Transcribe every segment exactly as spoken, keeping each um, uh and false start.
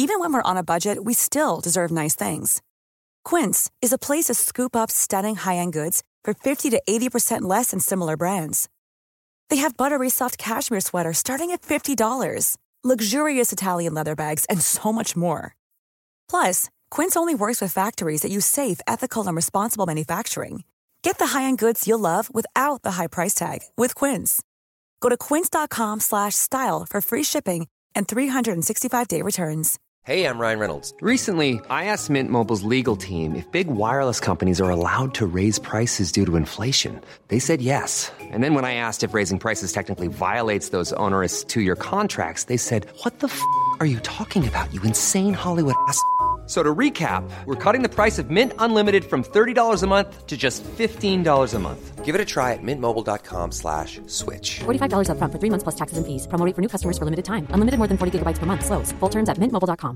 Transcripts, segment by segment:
even when we're on a budget, we still deserve nice things. Quince is a place to scoop up stunning high-end goods for fifty to eighty percent less than similar brands. They have buttery soft cashmere sweaters starting at fifty dollars, luxurious Italian leather bags, and so much more. Plus, Quince only works with factories that use safe, ethical, and responsible manufacturing. Get the high-end goods you'll love without the high price tag with Quince. Go to quince.com slash style for free shipping and three sixty-five day returns. Hey, I'm Ryan Reynolds. Recently, I asked Mint Mobile's legal team if big wireless companies are allowed to raise prices due to inflation. They said yes. And then when I asked if raising prices technically violates those onerous two-year contracts, they said, what the f*** are you talking about, you insane Hollywood ass f- So to recap, we're cutting the price of Mint Unlimited from thirty dollars a month to just fifteen dollars a month. Give it a try at mintmobile.com slash switch. forty-five dollars up front for three months plus taxes and fees. Promo rate for new customers for limited time. Unlimited more than forty gigabytes per month. Slows full terms at mint mobile dot com.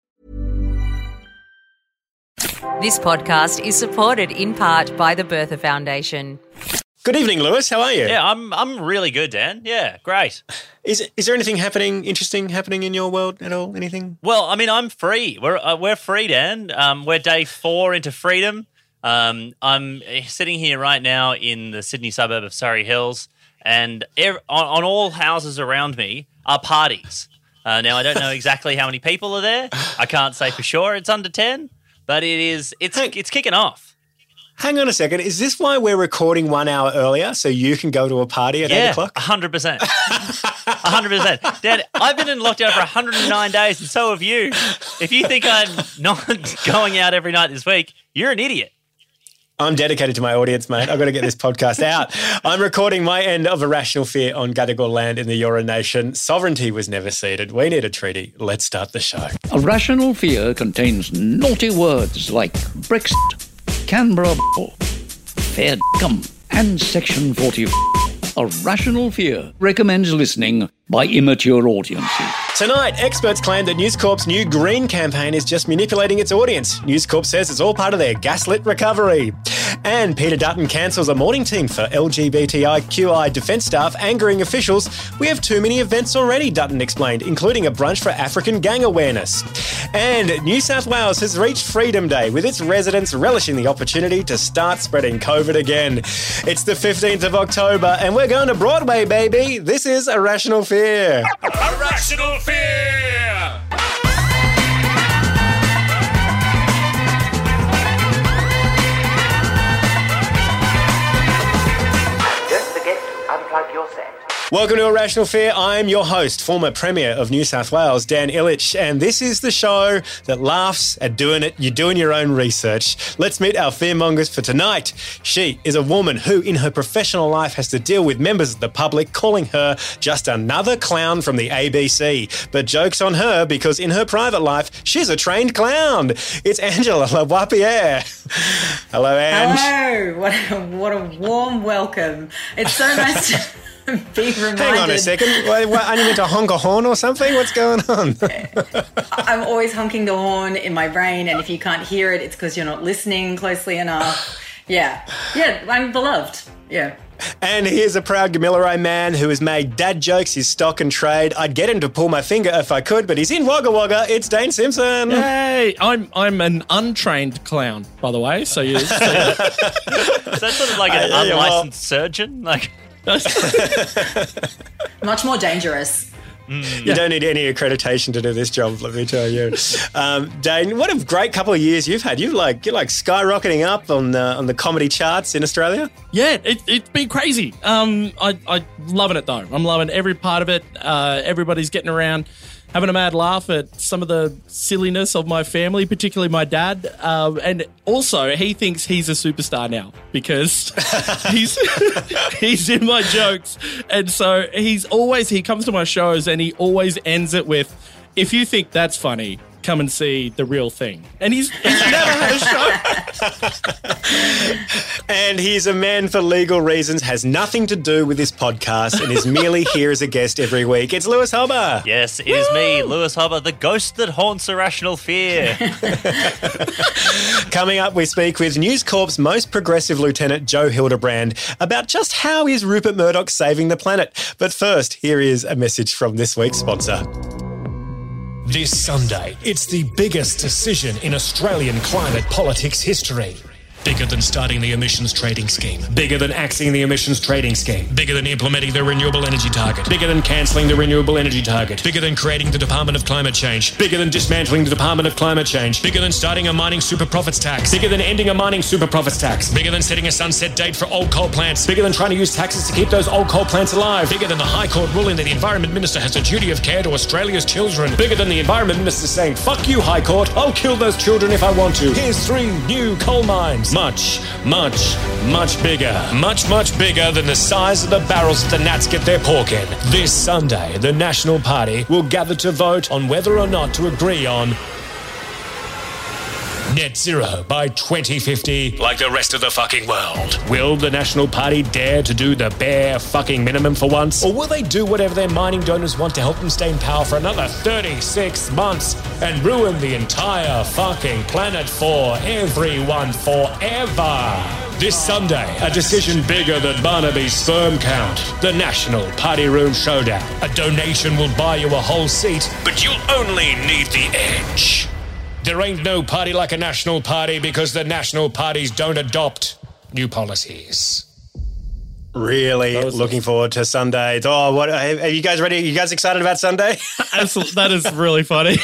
This podcast is supported in part by the Bertha Foundation. Good evening, Lewis. How are you? Yeah, I'm I'm really good, Dan. Yeah, great. Is is there anything happening, interesting happening in your world at all? Anything? Well, I mean, I'm free. We're uh, we're free, Dan. Um, we're day four into freedom. Um, I'm sitting here right now in the Sydney suburb of Surrey Hills, and ev- on, on all houses around me are parties. Uh, now, I don't know exactly how many people are there. I can't say for sure. It's under ten, but it is. It's Hey. it's kicking off. Hang on a second. Is this why we're recording one hour earlier so you can go to a party at Yeah, eight o'clock? one hundred percent. one hundred percent. Dad, I've been in lockdown for one hundred nine days and so have you. If you think I'm not going out every night this week, you're an idiot. I'm dedicated to my audience, mate. I've got to get this podcast out. I'm recording my end of Irrational Fear on Gadigal land in the Eora Nation. Sovereignty was never ceded. We need a treaty. Let's start the show. Irrational Fear contains naughty words like Brexit, Canberra, fair d***um, and Section forty. Irrational Fear recommends listening by immature audiences. Tonight, experts claim that News Corp's new Green campaign is just manipulating its audience. News Corp says it's all part of their gaslit recovery. And Peter Dutton cancels a morning team for L G B T I Q I defence staff, angering officials. We have too many events already, Dutton explained, including a brunch for African gang awareness. And New South Wales has reached Freedom Day, with its residents relishing the opportunity to start spreading COVID again. It's the fifteenth of October, and we're going to Broadway, baby. This is Irrational Fear. Irrational Fear! Don't forget to unplug your set. Welcome to Irrational Fear. I'm your host, former Premier of New South Wales, Dan Ilic, and this is the show that laughs at doing it. You're doing your own research. Let's meet our fearmongers for tonight. She is a woman who, in her professional life, has to deal with members of the public calling her just another clown from the A B C. But joke's on her, because in her private life, she's a trained clown. It's Angela Lavoipierre. Hello, Ange. Hello. What a, what a warm welcome. It's so nice to be reminded. Hang on a second. What, what, I need to honk a horn or something? What's going on? I'm always honking the horn in my brain, and if you can't hear it, it's because you're not listening closely enough. Yeah. Yeah, I'm beloved. Yeah. And here's a proud Gamilaroi man who has made dad jokes his stock and trade. I'd get him to pull my finger if I could, but he's in Wagga Wagga. It's Dane Simpson. Hey, I'm I'm an untrained clown, by the way. So you. So Is that sort of like an Uh, yeah, well- unlicensed surgeon? Like, Much more dangerous. You don't need any accreditation to do this job, let me tell you. Um, Dane, what a great couple of years you've had. You've like you're like skyrocketing up on the on the comedy charts in Australia. yeah, it, it's been crazy. Um, I I loving it though. I'm loving every part of it. Uh, everybody's getting around, having a mad laugh at some of the silliness of my family, particularly my dad. Um, and also, he thinks he's a superstar now because he's he's in my jokes. And so he's always, he comes to my shows and he always ends it with, if you think that's funny, come and see the real thing. And he's, he's never had a show. And he's a man for legal reasons, has nothing to do with this podcast, and is merely here as a guest every week. It's Lewis Hobber. yes, it is me, Lewis Hobber, the ghost that haunts Irrational Fear. Coming up, we speak with News Corp's most progressive Lieutenant Joe Hildebrand about just how is Rupert Murdoch saving the planet. But first, here is a message from this week's sponsor. This Sunday, it's the biggest decision in Australian climate politics history. Bigger than starting the emissions trading scheme. Bigger than axing the emissions trading scheme. Bigger than implementing the renewable energy target. Bigger than cancelling the renewable energy target. Bigger than creating the Department of Climate Change. Bigger than dismantling the Department of Climate Change. Bigger than starting a mining super profits tax. Bigger than ending a mining super profits tax. Bigger than setting a sunset date for old coal plants. Bigger than trying to use taxes to keep those old coal plants alive. Bigger than the High Court ruling that the Environment Minister has a duty of care to Australia's children. Bigger than the Environment Minister saying, fuck you, High Court, I'll kill those children if I want to. Here's three new coal mines. Much, much, much bigger. Much, much bigger than the size of the barrels that the Nats get their pork in. This Sunday, the National Party will gather to vote on whether or not to agree on net zero by twenty fifty, like the rest of the fucking world. Will the National Party dare to do the bare fucking minimum for once? Or will they do whatever their mining donors want to help them stay in power for another thirty-six months and ruin the entire fucking planet for everyone forever? This Sunday, a decision bigger than Barnaby's sperm count. The National Party Room Showdown. A donation will buy you a whole seat, but you'll only need the edge. There ain't no party like a national party because the national parties don't adopt new policies. Really looking forward to Sunday. Oh, what are you guys ready? Are you guys excited about Sunday? Absolutely. That is really funny.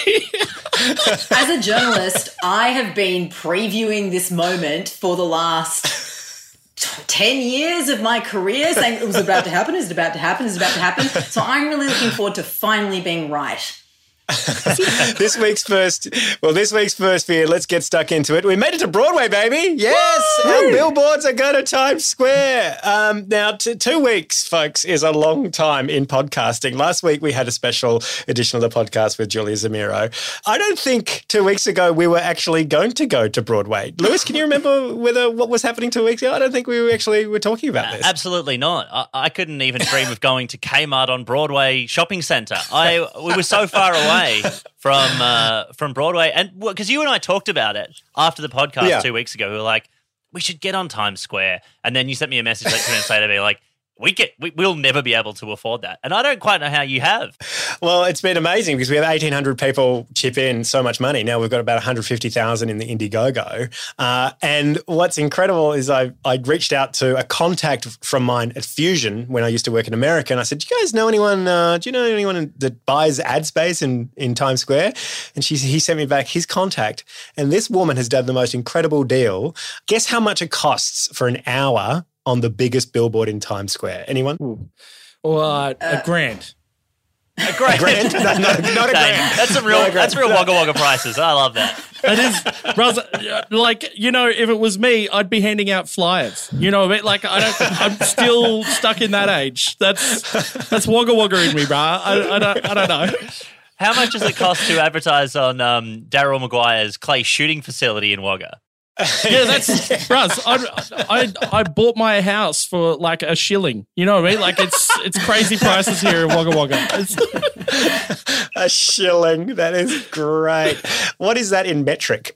As a journalist, I have been previewing this moment for the last ten years of my career, saying it was about to happen, it's about to happen, it's about to happen. So I'm really looking forward to finally being right. This week's first, well, this week's first fear, let's get stuck into it. We made it to Broadway, baby. Yes, Woo! Our billboards are going to Times Square. Um, now, t- two weeks, folks, is a long time in podcasting. Last week, we had a special edition of the podcast with Julia Zamiro. I don't think two weeks ago we were actually going to go to Broadway. Lewis, can you remember whether what was happening two weeks ago? I don't think we were actually were talking about this. Uh, absolutely not. I, I couldn't even dream of going to Kmart on Broadway shopping centre. I we were so far away from uh, from Broadway, and because you and I talked about it after the podcast yeah. two weeks ago, we were like, we should get on Times Square, and then you sent me a message like two minutes later, be like, we get we, we'll never be able to afford that, and I don't quite know how you have. Well, it's been amazing because we have eighteen hundred people chip in so much money. Now we've got about one hundred fifty thousand in the Indiegogo, uh, and what's incredible is I I reached out to a contact from mine at Fusion when I used to work in America, and I said, "Do you guys know anyone? Uh, do you know anyone that buys ad space in in Times Square?" And she he sent me back his contact, and this woman has done the most incredible deal. Guess how much it costs for an hour on the biggest billboard in Times Square? Anyone? Well, uh, a grand. A grand? A grand? No, no, not a Dang, grand. That's some real, Not a grand. that's real Wagga Wagga prices. I love that. It is, Raz, like, you know, if it was me, I'd be handing out flyers. You know what I mean? Like, I don't, I'm still stuck in that age. That's that's Wagga Wagga in me, brah. I, I, don't, I don't know. How much does it cost to advertise on um, Daryl Maguire's clay shooting facility in Wagga? Yeah, that's Russ. I, I I bought my house for like a shilling. You know what I mean? Like it's it's crazy prices here in Wagga Wagga. It's a shilling. That is great. What is that in metric?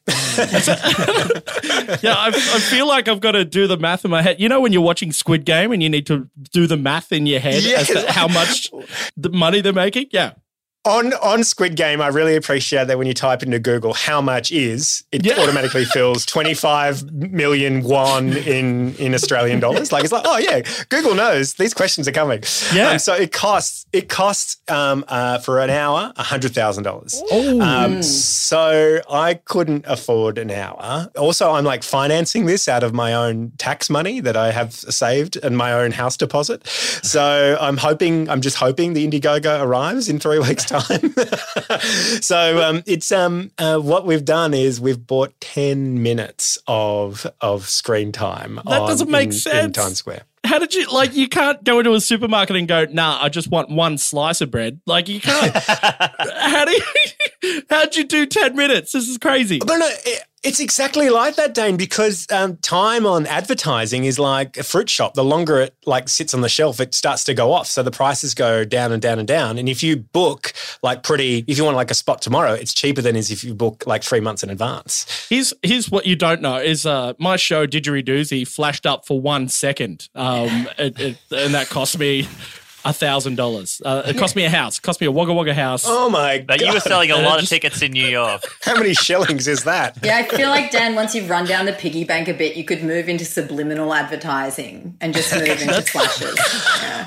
Yeah, I, I feel like I've got to do the math in my head. You know when you're watching Squid Game and you need to do the math in your head Yes. as to how much the money they're making? Yeah. On on Squid Game, I really appreciate that when you type into Google how much is, it Yeah. automatically fills twenty-five million won in, in Australian dollars. Like, it's like, oh, yeah, Google knows these questions are coming. Yeah. Um, so it costs, it costs um, uh, for an hour, one hundred thousand dollars. Um, so I couldn't afford an hour. Also, I'm like financing this out of my own tax money that I have saved and my own house deposit. So I'm hoping, I'm just hoping the Indiegogo arrives in three weeks' time. Time. So um, it's um, uh, what we've done is we've bought ten minutes of of screen time. That on, doesn't make in, sense. in Times Square. How did you, like, you can't go into a supermarket and go, nah, I just want one slice of bread. Like, you can't. How do you, how'd you do ten minutes? This is crazy. But no, it, it's exactly like that, Dane, because um, time on advertising is like a fruit shop. The longer it like sits on the shelf, it starts to go off. So the prices go down and down and down. And if you book like pretty, if you want like a spot tomorrow, it's cheaper than is if you book like three months in advance. Here's here's what you don't know is uh, my show Didgeridoozy flashed up for one second, um, it, it, and that cost me a thousand dollars. Uh, it cost me a house. It cost me a Wagga Wagga house. Oh my But God. you were selling a And lot I of just- tickets in New York. How many shillings is that? Yeah, I feel like, Dan, once you've run down the piggy bank a bit, you could move into subliminal advertising and just move into flashes. Yeah.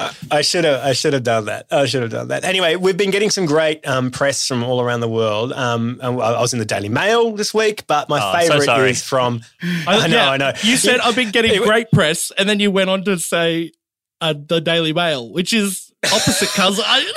I should have. I should have done that. I should have done that. Anyway, we've been getting some great um, press from all around the world. Um, and I was in the Daily Mail this week, but my Oh, I'm so favourite sorry. is from. I, I know. yeah, I know. You said I've been getting It- great press, and then you went on to say uh, the Daily Mail, which is opposite, cuz I.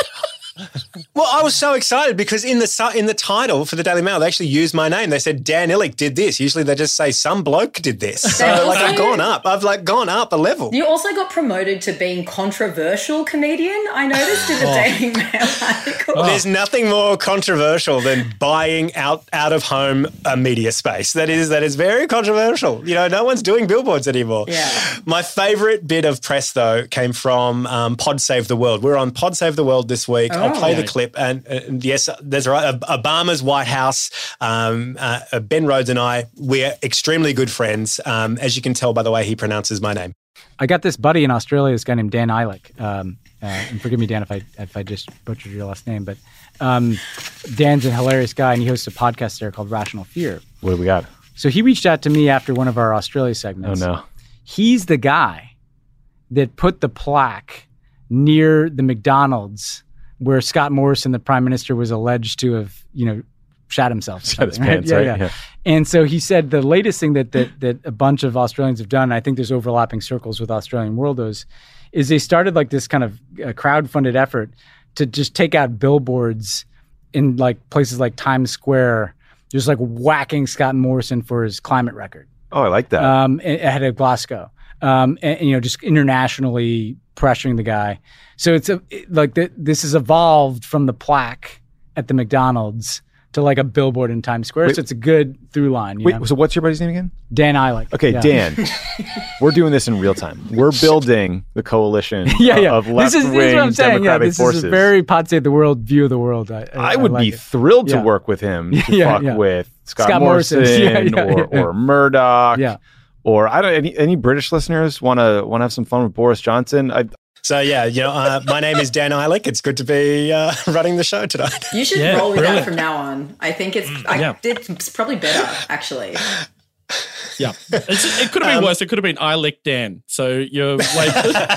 Well, I was so excited because in the su- in the title for the Daily Mail, they actually used my name. They said Dan Illick did this. Usually, they just say some bloke did this. So, They like, I've also- gone up. I've like gone up a level. You also got promoted to being controversial comedian, I noticed in the Daily Mail article. There's nothing more controversial than buying out out of home a media space. That is that is very controversial. You know, no one's doing billboards anymore. Yeah. My favourite bit of press though came from um, Pod Save the World. We're on Pod Save the World this week. I'll play the clip, and, and yes, there's right. Obama's White House. Um, uh, Ben Rhodes and I, we're extremely good friends. Um, as you can tell by the way he pronounces my name. I got this buddy in Australia, this guy named Dan Illick. Um, uh, and forgive me, Dan, if I if I just butchered your last name, but um, Dan's a hilarious guy, and he hosts a podcast there called Rational Fear. What do we got? So he reached out to me after one of our Australia segments. Oh, no. He's the guy that put the plaque near the McDonald's where Scott Morrison, the prime minister, was alleged to have, you know, shot himself. or Shot his something, pants, right? Yeah. And so he said the latest thing that that that a bunch of Australians have done, and I think there's overlapping circles with Australian Worldos, is they started like this kind of uh, crowd-funded effort to just take out billboards in like places like Times Square, just like whacking Scott Morrison for his climate record. Oh, I like that. Um, a- ahead of Glasgow, um, and, and, you know, just internationally pressuring the guy. So it's a, it- like the, this has evolved from the plaque at the McDonald's to like a billboard in Times Square. Wait. So it's a good through line. You Wait, know? so what's your buddy's name again? Dan Illick. Okay, Yeah. Dan. We're doing this in real time. We're building the coalition yeah, yeah. of This left-wing is, this is what I'm saying. Yeah, democratic this forces. is a very Pod Save the World view of the world. I, I, I would I like be it. thrilled to Yeah. work with him to Yeah, fuck yeah. with Scott, Scott Morrison, Morrison. Yeah, yeah, or, yeah. or Murdoch. Yeah. Or I don't any any British listeners want to want to have some fun with Boris Johnson. I So yeah, you know, uh, my name is Dan Illick. It's good to be uh, running the show tonight. You should Yeah, roll with brilliant. that from now on. I think it's I, yeah. it's probably better, actually. Yeah, it's, it could have been Um, worse. It could have been I licked Dan. So you're like,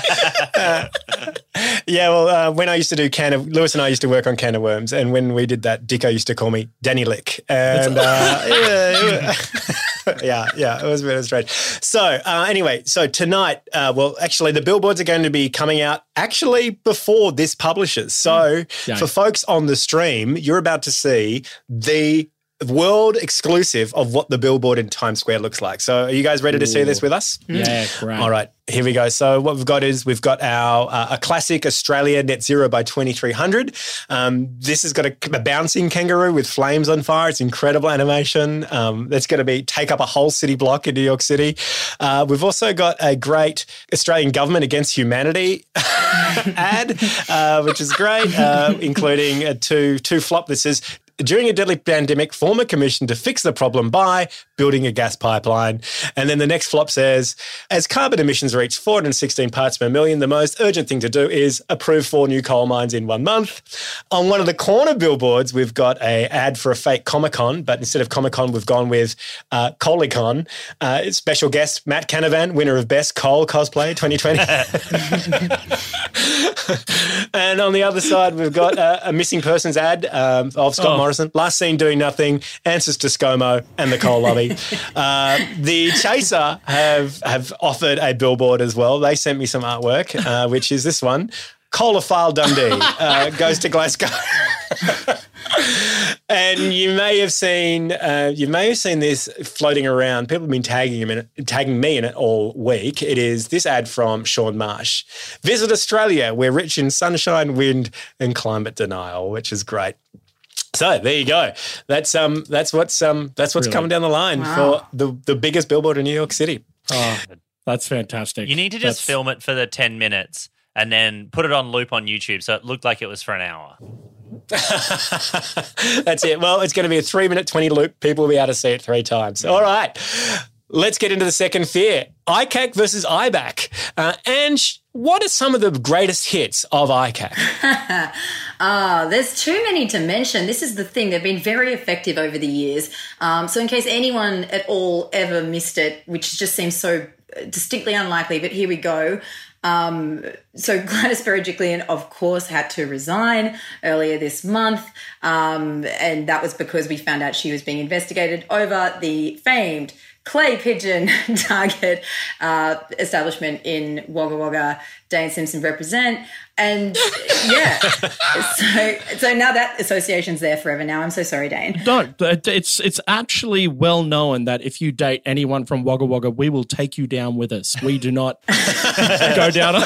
Yeah, well, uh, when I used to do can of Lewis and I used to work on Can of Worms, and when we did that, Dicko used to call me Danny Lick, and uh, yeah, yeah, yeah, it was a bit strange. So uh, anyway, so tonight, uh, well, actually, the billboards are going to be coming out actually before this publishes. So Yeah. for folks on the stream, you're about to see the world exclusive of what the billboard in Times Square looks like. So are you guys ready to see this with us? yeah, great. All right, here we go. So what we've got is we've got our uh, a classic Australia net zero by twenty-three hundred. Um, this has got a, a bouncing kangaroo with flames on fire. It's incredible animation. Um, that's going to be take up a whole city block in New York City. Uh, we've also got a great Australian government against humanity ad, uh, which is great, uh, including a two two flop that says, during a deadly pandemic, form a commission to fix the problem by building a gas pipeline. And then the next flop says, as carbon emissions reach four hundred sixteen parts per million, the most urgent thing to do is approve four new coal mines in one month. On one of the corner billboards, we've got a ad for a fake Comic-Con, but instead of Comic-Con, we've gone with uh, Colicon. Uh, special guest, Matt Canavan, winner of Best Coal Cosplay twenty twenty. And on the other side, we've got uh, a missing persons ad um, of Scott Oh. Morrison. Last seen doing nothing, answers to ScoMo and the coal lobby. uh, the Chaser have have offered a billboard as well. They sent me some artwork, uh, which is this one. Colophile Dundee uh, goes to Glasgow. And you may have seen, uh, you may have seen this floating around. People have been tagging him in it, tagging me in it all week. It is this ad from Sean Marsh. Visit Australia, we're rich in sunshine, wind, and climate denial, which is great. So there you go. That's um, that's what's um, that's what's Really? coming down the line Wow. for the the biggest billboard in New York City. Oh, that's fantastic. You need to just That's- film it for the ten minutes and then put it on loop on YouTube so it looked like it was for an hour. That's it. Well, it's going to be a three minute twenty loop. People will be able to see it three times. All right. Let's get into the second fear. I CAC versus I BAC. Uh, Ange, What are some of the greatest hits of I C A C? Ah, there's too many to mention. This is the thing. They've been very effective over the years. Um, so in case anyone at all ever missed it, which just seems so distinctly unlikely, but here we go. Um, so Gladys Berejiklian, of course, had to resign earlier this month, um, and that was because we found out she was being investigated over the famed clay pigeon target uh, establishment in Wagga Wagga. Dane Simpson represent. And yeah, so so now that association's there forever now. I'm so sorry, Dane. No, it's it's actually well known that if you date anyone from Wagga Wagga, we will take you down with us. We do not go down.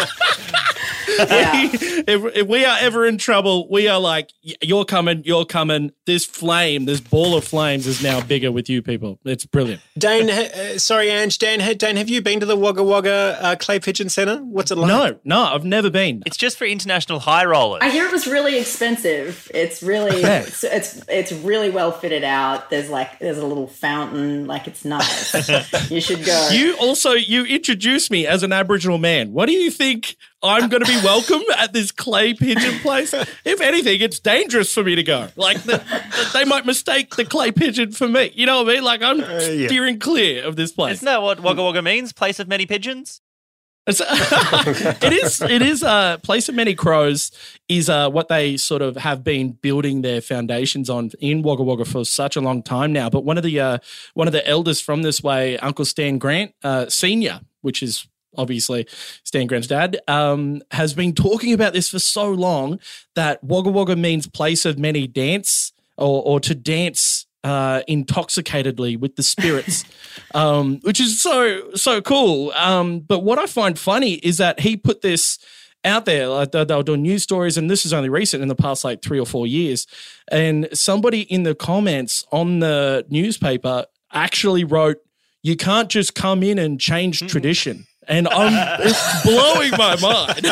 Yeah. if, if we are ever in trouble, we are like, you're coming, you're coming. This flame, this ball of flames is now bigger with you people. It's brilliant. Dane, uh, sorry, Ange, Dan, Dane, have you been to the Wagga Wagga uh, Clay Pigeon Centre? What's it like? No, no, I've never been. It's just for international high rollers. I hear it was really expensive. It's really, Yeah. it's, it's it's really well fitted out. There's like, there's a little fountain. Like, it's nice. You should go. You also, you introduced me as an Aboriginal man. What do you think I'm going to be welcome at this clay pigeon place? If anything, it's dangerous for me to go. Like, the, the, they might mistake the clay pigeon for me. You know what I mean? Like, I'm Uh, yeah. steering clear of this place. Isn't that what Wagga Wagga means? Place of many pigeons? It's- it is. It is. Uh, Place of Many Crows is uh, what they sort of have been building their foundations on in Wagga Wagga for such a long time now. But one of the uh, one of the elders from this way, Uncle Stan Grant uh, Senior, which is obviously Stan Grant's dad, um, has been talking about this for so long that Wagga Wagga means place of many dance, or, or to dance uh, intoxicatedly with the spirits, um, which is so, so cool. Um, but what I find funny is that he put this out there, like they, they were doing news stories, and this is only recent in the past like three or four years. And somebody in the comments on the newspaper actually wrote, "You can't just come in and change tradition." And I'm it's blowing my mind.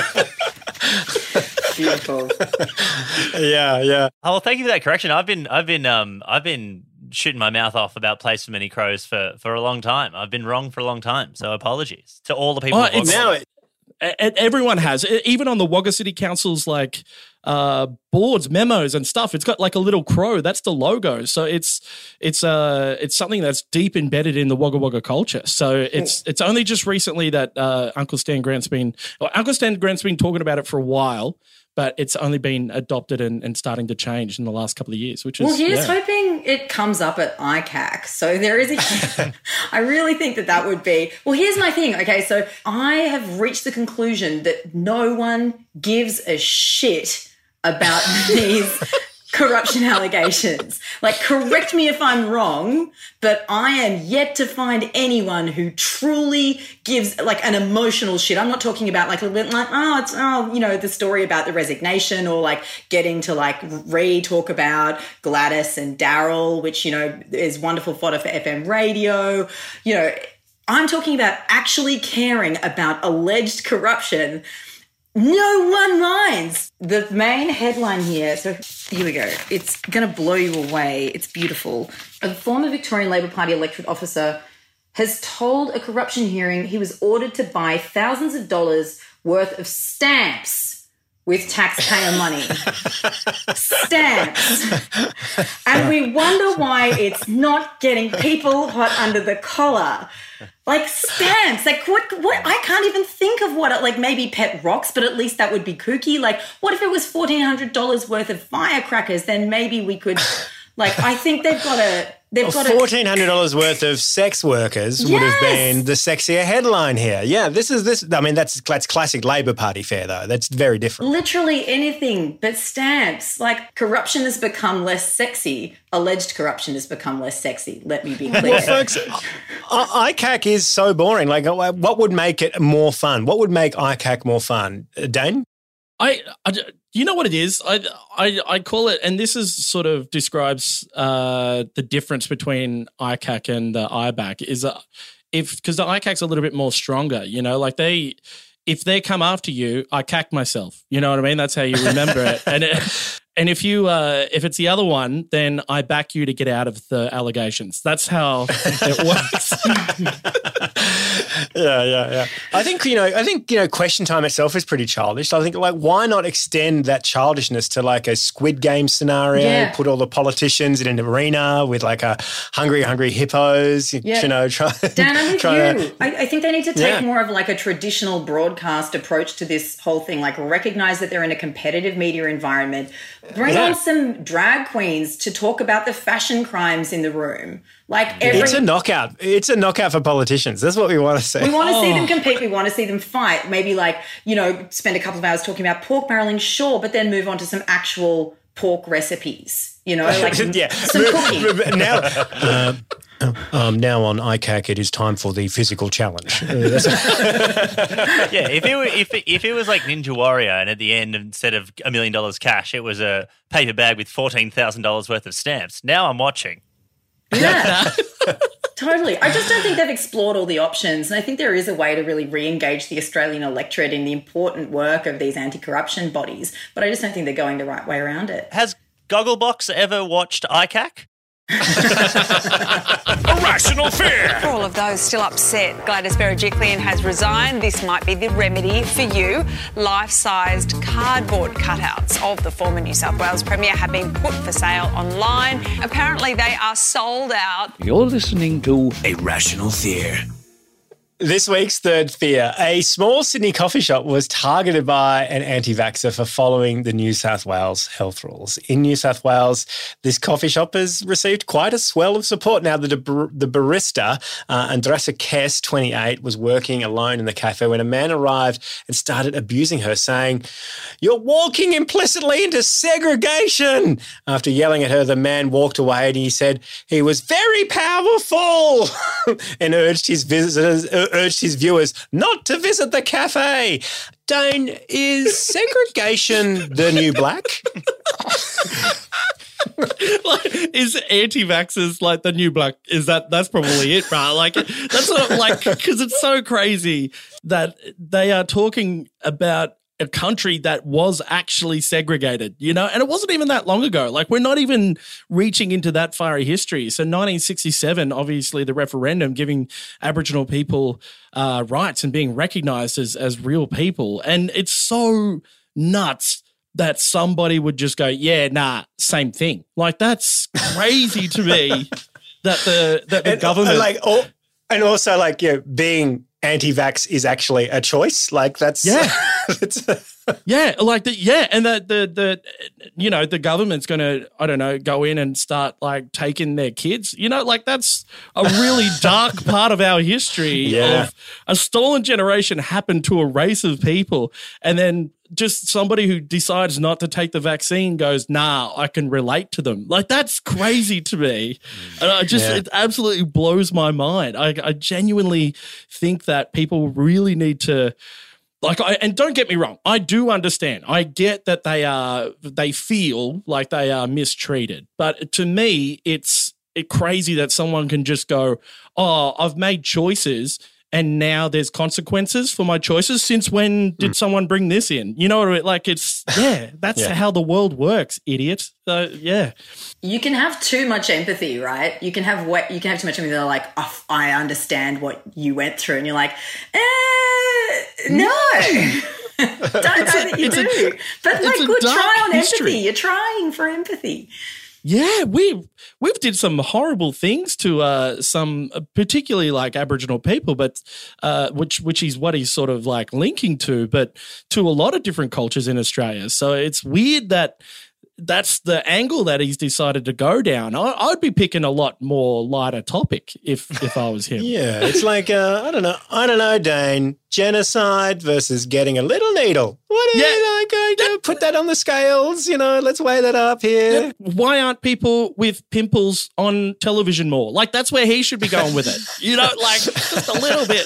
Beautiful. Yeah, yeah. Oh, well, thank you for that correction. I've been, I've been, um, I've been shooting my mouth off about Place for Many Crows for, for a long time. I've been wrong for a long time, so apologies to all the people. Oh, of Wagga it's- Wagga. And everyone has, even on the Wagga City Council's like uh, boards, memos, and stuff. It's got like a little crow. That's the logo. So it's it's uh it's something that's deep embedded in the Wagga Wagga culture. So it's it's only just recently that uh, Uncle Stan Grant's been well, Uncle Stan Grant's been talking about it for a while, but it's only been adopted and, and starting to change in the last couple of years. Which is Well, here's yeah. hoping it comes up at I C A C. So there is a, I really think that that would be, well, here's my thing. Okay, so I have reached the conclusion that no one gives a shit about these corruption allegations. Like, correct me if I'm wrong, but I am yet to find anyone who truly gives like an emotional shit. I'm not talking about like a little bit like, oh, it's, oh, you know, the story about the resignation, or like getting to like re-talk about Gladys and Daryl, which, you know, is wonderful fodder for F M radio. You know, I'm talking about actually caring about alleged corruption. No one minds. The main headline here, so here we go. It's going to blow you away. It's beautiful. A former Victorian Labor Party electorate officer has told a corruption hearing he was ordered to buy thousands of dollars worth of stamps with taxpayer money. Stamps. And we wonder why it's not getting people hot under the collar. Like, stamps, like what, what, I can't even think of what, like maybe pet rocks, but at least that would be kooky. Like, what if it was fourteen hundred dollars worth of firecrackers? Then maybe we could, like, I think they've got a, they've Well, got a. fourteen hundred dollars worth of sex workers would have Yes! been the sexier headline here. Yeah, this is this. I mean, that's that's classic Labor Party fare, though. That's very different. Literally anything but stamps. Like, corruption has become less sexy. Alleged corruption has become less sexy. Let me be clear. Well, folks, I- ICAC is so boring. Like, what would make it more fun? What would make ICAC more fun? Uh, Dane? I, I, you know what it is? I, I, I call it, and this is sort of describes uh, the difference between I C A C and the I B A C is uh, if because the I C A C's a little bit more stronger. You know, like they, if they come after you, I C A C myself. You know what I mean? That's how you remember it. And it, And if you uh, if it's the other one, then I back you to get out of the allegations. That's how it works. yeah, yeah, yeah. I think, you know, I think, you know, Question Time itself is pretty childish. I think, like, why not extend that childishness to like a Squid Game scenario, Yeah. put all the politicians in an arena with like a hungry, hungry hippos, Yeah. you know, try, Dan, I'm with trying you. to, I, I think they need to take Yeah. more of like a traditional broadcast approach to this whole thing. Like, recognize that they're in a competitive media environment. Bring Yeah. on some drag queens to talk about the fashion crimes in the room. Like every, it's a knockout. It's a knockout for politicians. That's what we want to see. we want to Oh. see them compete. We want to see them fight. Maybe like, you know, spend a couple of hours talking about pork barreling, sure, but then move on to some actual pork recipes. You know, like yeah. some cooking. Now, uh, um, now on I C A C, it is time for the physical challenge. Uh, that's- Yeah, if it were, if it, if it was like Ninja Warrior, and at the end, instead of a million dollars cash, it was a paper bag with fourteen thousand dollars worth of stamps. Now I'm watching. Yeah, totally. I just don't think they've explored all the options. And I think there is a way to really re-engage the Australian electorate in the important work of these anti-corruption bodies. But I just don't think they're going the right way around it. Has Gogglebox ever watched I C A C? Irrational fear. For all of those still upset, Gladys Berejiklian has resigned. This might be the remedy for you. Life-sized cardboard cutouts of the former New South Wales Premier have been put for sale online. Apparently they are sold out. You're listening to Irrational fear. This week's third fear. A small Sydney coffee shop was targeted by an anti-vaxxer for following the New South Wales health rules. In New South Wales, this coffee shop has received quite a swell of support. Now, the, the barista, uh, Andrasa Kess, twenty-eight, was working alone in the cafe when a man arrived and started abusing her, saying, "You're walking implicitly into segregation." After yelling at her, the man walked away and he said he was very powerful and urged his visitors, urged his viewers not to visit the cafe. Dane, is segregation the new black? Like, is anti-vaxxers like the new black? Is that that's probably it, right? Like that's what, like, because it's so crazy that they are talking about a country that was actually segregated, you know, and it wasn't even that long ago. Like, we're not even reaching into that far a history. So nineteen sixty-seven, obviously the referendum giving Aboriginal people uh, rights and being recognised as as real people. And it's so nuts that somebody would just go, yeah, nah, same thing. Like, that's crazy to me that the that the and, government... and like, oh, and also, like, you know, being anti-vax is actually a choice. Like, that's... Yeah. it's, Yeah, like the yeah, and the the the you know, the government's going to, I don't know, go in and start like taking their kids. You know, like that's a really dark part of our history. Yeah. Of a stolen generation happened to a race of people, and then just somebody who decides not to take the vaccine goes, nah, I can relate to them. Like, that's crazy to me. And I just, Yeah. it absolutely blows my mind. I, I genuinely think that people really need to, like, I, and don't get me wrong, I do understand. I get that they are, they feel like they are mistreated. But to me, it's it crazy that someone can just go, oh, I've made choices and now there's consequences for my choices. Since when did someone bring this in? You know what I mean? Like, it's, yeah, that's Yeah. how the world works, idiot. So, yeah. You can have too much empathy, right? You can have what you can have too much empathy. They're like, oh, I understand what you went through, and you're like, eh, no, don't know that you it's a- do. but like, it's a good dark try on history. empathy. You're trying for empathy. Yeah, we we've did some horrible things to uh, some uh, particularly like Aboriginal people, but uh, which which is what he's sort of like linking to, but to a lot of different cultures in Australia. So it's weird that that's the angle that he's decided to go down. I, I'd be picking a lot more lighter topic if if I was him. yeah, it's like, uh, I don't know, I don't know, Dane, genocide versus getting a little needle. What do Yeah. you like? Go, go put that on the scales, you know, let's weigh that up here. Why aren't people with pimples on television more? Like, that's where he should be going with it. You know, like just a little bit.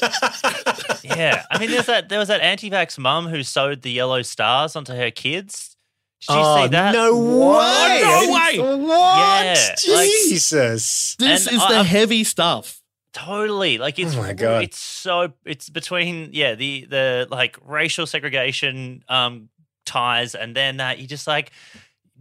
Yeah, I mean, there's that there was that anti-vax mum who sewed the yellow stars onto her kids. Did you oh, see that? no way. No way. What? Yeah, like- Jesus. This And is I- the heavy stuff. Totally. Like, it's Oh my God. it's so it's between yeah, the the like racial segregation um ties, and then that you just like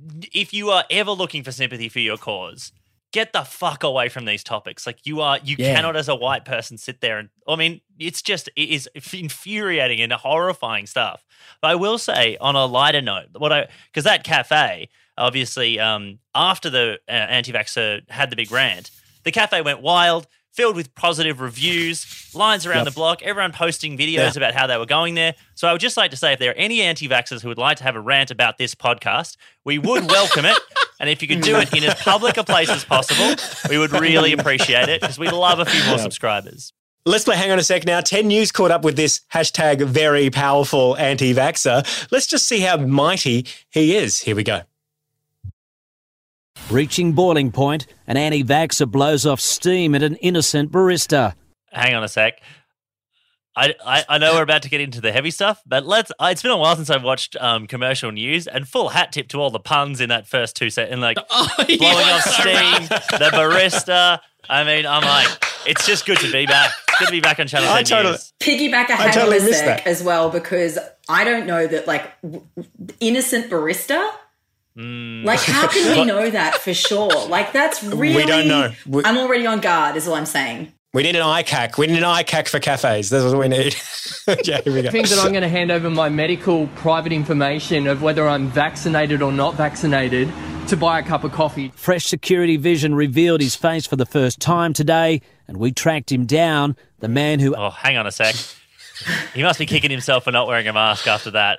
if you are ever looking for sympathy for your cause, get the fuck away from these topics. Like you are, you Yeah. cannot as a white person sit there and, I mean, it's just, it is infuriating and horrifying stuff. But I will say on a lighter note, what I, because that cafe, obviously, um, after the uh, anti-vaxxer had the big rant, the cafe went wild, filled with positive reviews, lines around Yep. the block, everyone posting videos Yeah. about how they were going there. So I would just like to say if there are any anti-vaxxers who would like to have a rant about this podcast, we would welcome it. And if you could do it in as public a place as possible, we would really appreciate it because we love a few more subscribers. Let's play Hang On a Sec now. ten News caught up with this hashtag very powerful anti-vaxxer. Let's just see how mighty he is. Here we go. Reaching boiling point, an anti-vaxxer blows off steam at an innocent barista. Hang on a sec. I, I, I know we're about to get into the heavy stuff, but let's. It's been a while since I've watched um, commercial news, and full hat tip to all the puns in that first two set, and like Oh, blowing yeah. off steam, the barista. I mean, I'm like, it's just good to be back. It's good to be back on Channel I ten totally- News. Piggyback a I hang totally on a missed sec that. as well, because I don't know that, like, w- innocent barista. Mm. Like, how can we know that for sure? Like, that's really. don't know. We- I'm already on guard, is all I'm saying. We need an I C A C. We need an I C A C for cafes. That's what we need. Yeah, here we go. I think that I'm going to hand over my medical private information of whether I'm vaccinated or not vaccinated to buy a cup of coffee. Fresh security vision revealed his face for the first time today, and we tracked him down, the man who... Oh, hang on a sec. He must be kicking himself for not wearing a mask after that.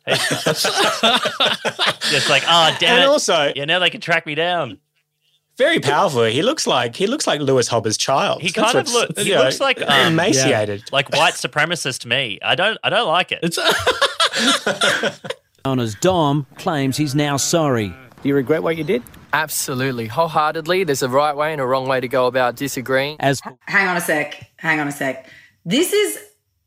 Just like, oh, damn And it. also- yeah, now they can track me down. Very powerful. He looks like he looks like Lewis Hobber's child. He That's kind of what's, look. He you know, looks like um, emaciated. like white supremacist to me. I don't. I don't like it. It's known as Dom, claims he's now sorry. Do you regret what you did? Absolutely, wholeheartedly. There's a right way and a wrong way to go about disagreeing. As Hang on a sec. Hang on a sec. This is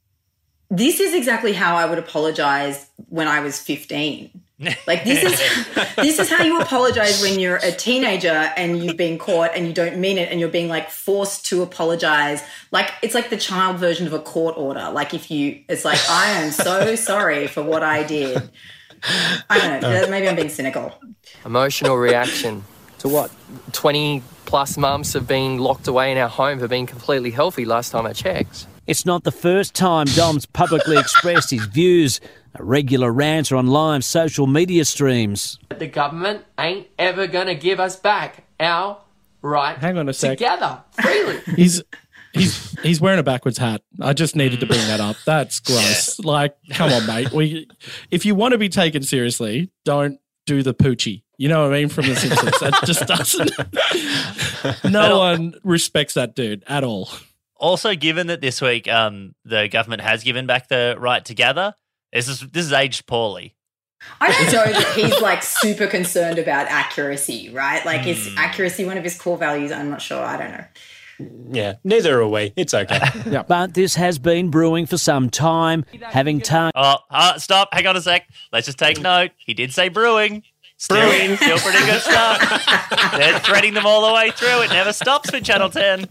this is exactly how I would apologize when I was fifteen. Like this is this is how you apologize when you're a teenager and you've been caught and you don't mean it and you're being like forced to apologize. Like it's like the child version of a court order. Like if you, it's like I am so sorry for what I did. I don't know. Maybe I'm being cynical. Emotional reaction. To what? twenty plus months of being locked away in our home for being completely healthy last time I checked. it's not the first time Dom's publicly expressed his views, a regular ranter on live social media streams. The government ain't ever going to give us back our right Hang on a sec. together freely. He's he's he's wearing a backwards hat. I just needed to bring that up. That's gross. Like, come on, mate. We, if you want to be taken seriously, don't do the poochie. You know what I mean? From The Simpsons. That just doesn't. No one respects that dude at all. Also, given that this week um, the government has given back the right to gather, this is this is aged poorly. I don't know that he's like super concerned about accuracy, right? Like, is accuracy one of his core values? I'm not sure. I don't know. Yeah, neither are we. It's okay. But this has been brewing for some time, having tar- Oh, uh, stop. Hang on a sec. Let's just take note. He did say brewing. Still, Brewing. still pretty good stuff. They're threading them all the way through. It never stops with Channel ten.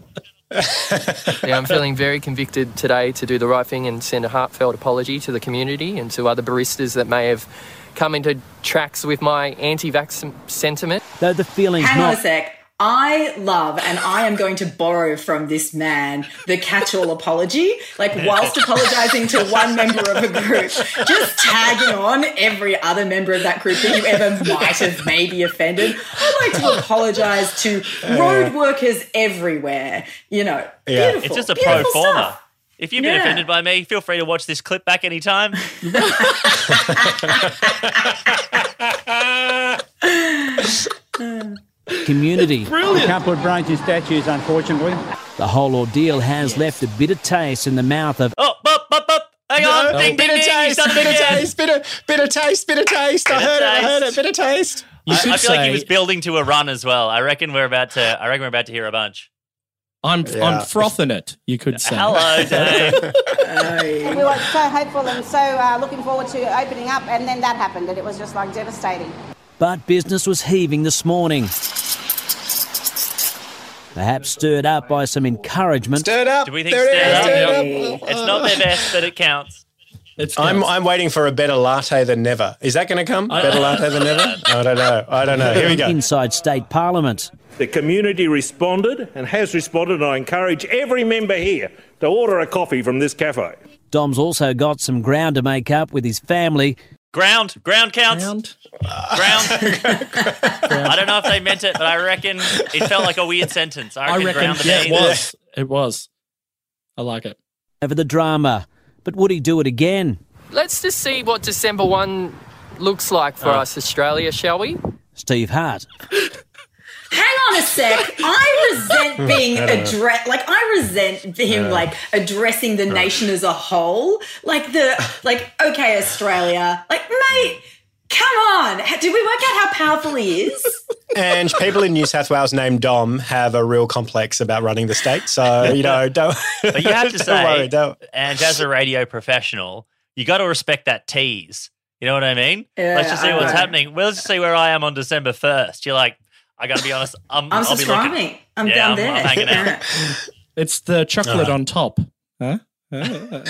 Yeah, I'm feeling very convicted today to do the right thing and send a heartfelt apology to the community and to other baristas that may have come into tracks with my anti-vax sentiment. Though the feeling's Hang on not... a sec. I love, and I am going to borrow from this man, the catch-all apology. Like, whilst apologising to one member of a group, just tagging on every other member of that group that you ever might have maybe offended. I'd like to apologise to road workers everywhere. You know, Yeah. beautiful. It's just a pro beautiful forma. stuff. If you've been Yeah. offended by me, feel free to watch this clip back anytime. community. You can't put brains in statues, unfortunately. The whole ordeal has left a bitter taste in the mouth of... Oh, up, up, up. Hang on. No, ding, ding, bitter ding. taste, He's done it bitter again. taste, bitter, bitter taste, bitter taste. I Bitter heard it, I heard taste. it, bitter taste. You I, should I feel like he say- was building to a run as well. I reckon we're about to. I reckon we're about to hear a bunch. I'm Yeah. I'm frothing it, you could say. Hello, Dave. We were so hopeful and so uh, looking forward to opening up, and then that happened, and it was just like devastating. But business was heaving this morning. Perhaps stirred up by some encouragement. Stirred up. Do we think There it stirred is, up? stirred Yep. up. It's not their best, but it counts. It's I'm I'm waiting for a better latte than never. Is that going to come? Better latte than never? I don't know. I don't know. Here we go. Inside state parliament. The community responded and has responded, and I encourage every member here to order a coffee from this cafe. Dom's also got some ground to make up with his family. Ground. Ground counts. Ground. Ground. I don't know if they meant it, but I reckon it felt like a weird sentence. I reckon, I reckon ground the yeah, it beans. was. It was. I like it. Over the drama. But would he do it again? Let's just see what December first looks like for Oh. us, Australia, shall we? Steve Hart. Hang on a sec. I resent being I don't know. addressed. Like I resent him Yeah. like addressing the nation as a whole. Like the like okay, Australia. Like mate, come on. Ha- Did we work out how powerful he is? And people in New South Wales named Dom have a real complex about running the state. So, you know, don't, But you have to don't say, worry, don't. and as a radio professional, you got to respect that tease. You know what I mean? Yeah, Let's just see I what's know. happening. Well, let's just see where I am on December first. You're like, I got to be honest. I'm, I'm I'll be looking. subscribing. I'm yeah, down I'm, there. I'm hanging out. It's the chocolate Uh. on top. Huh? Will he be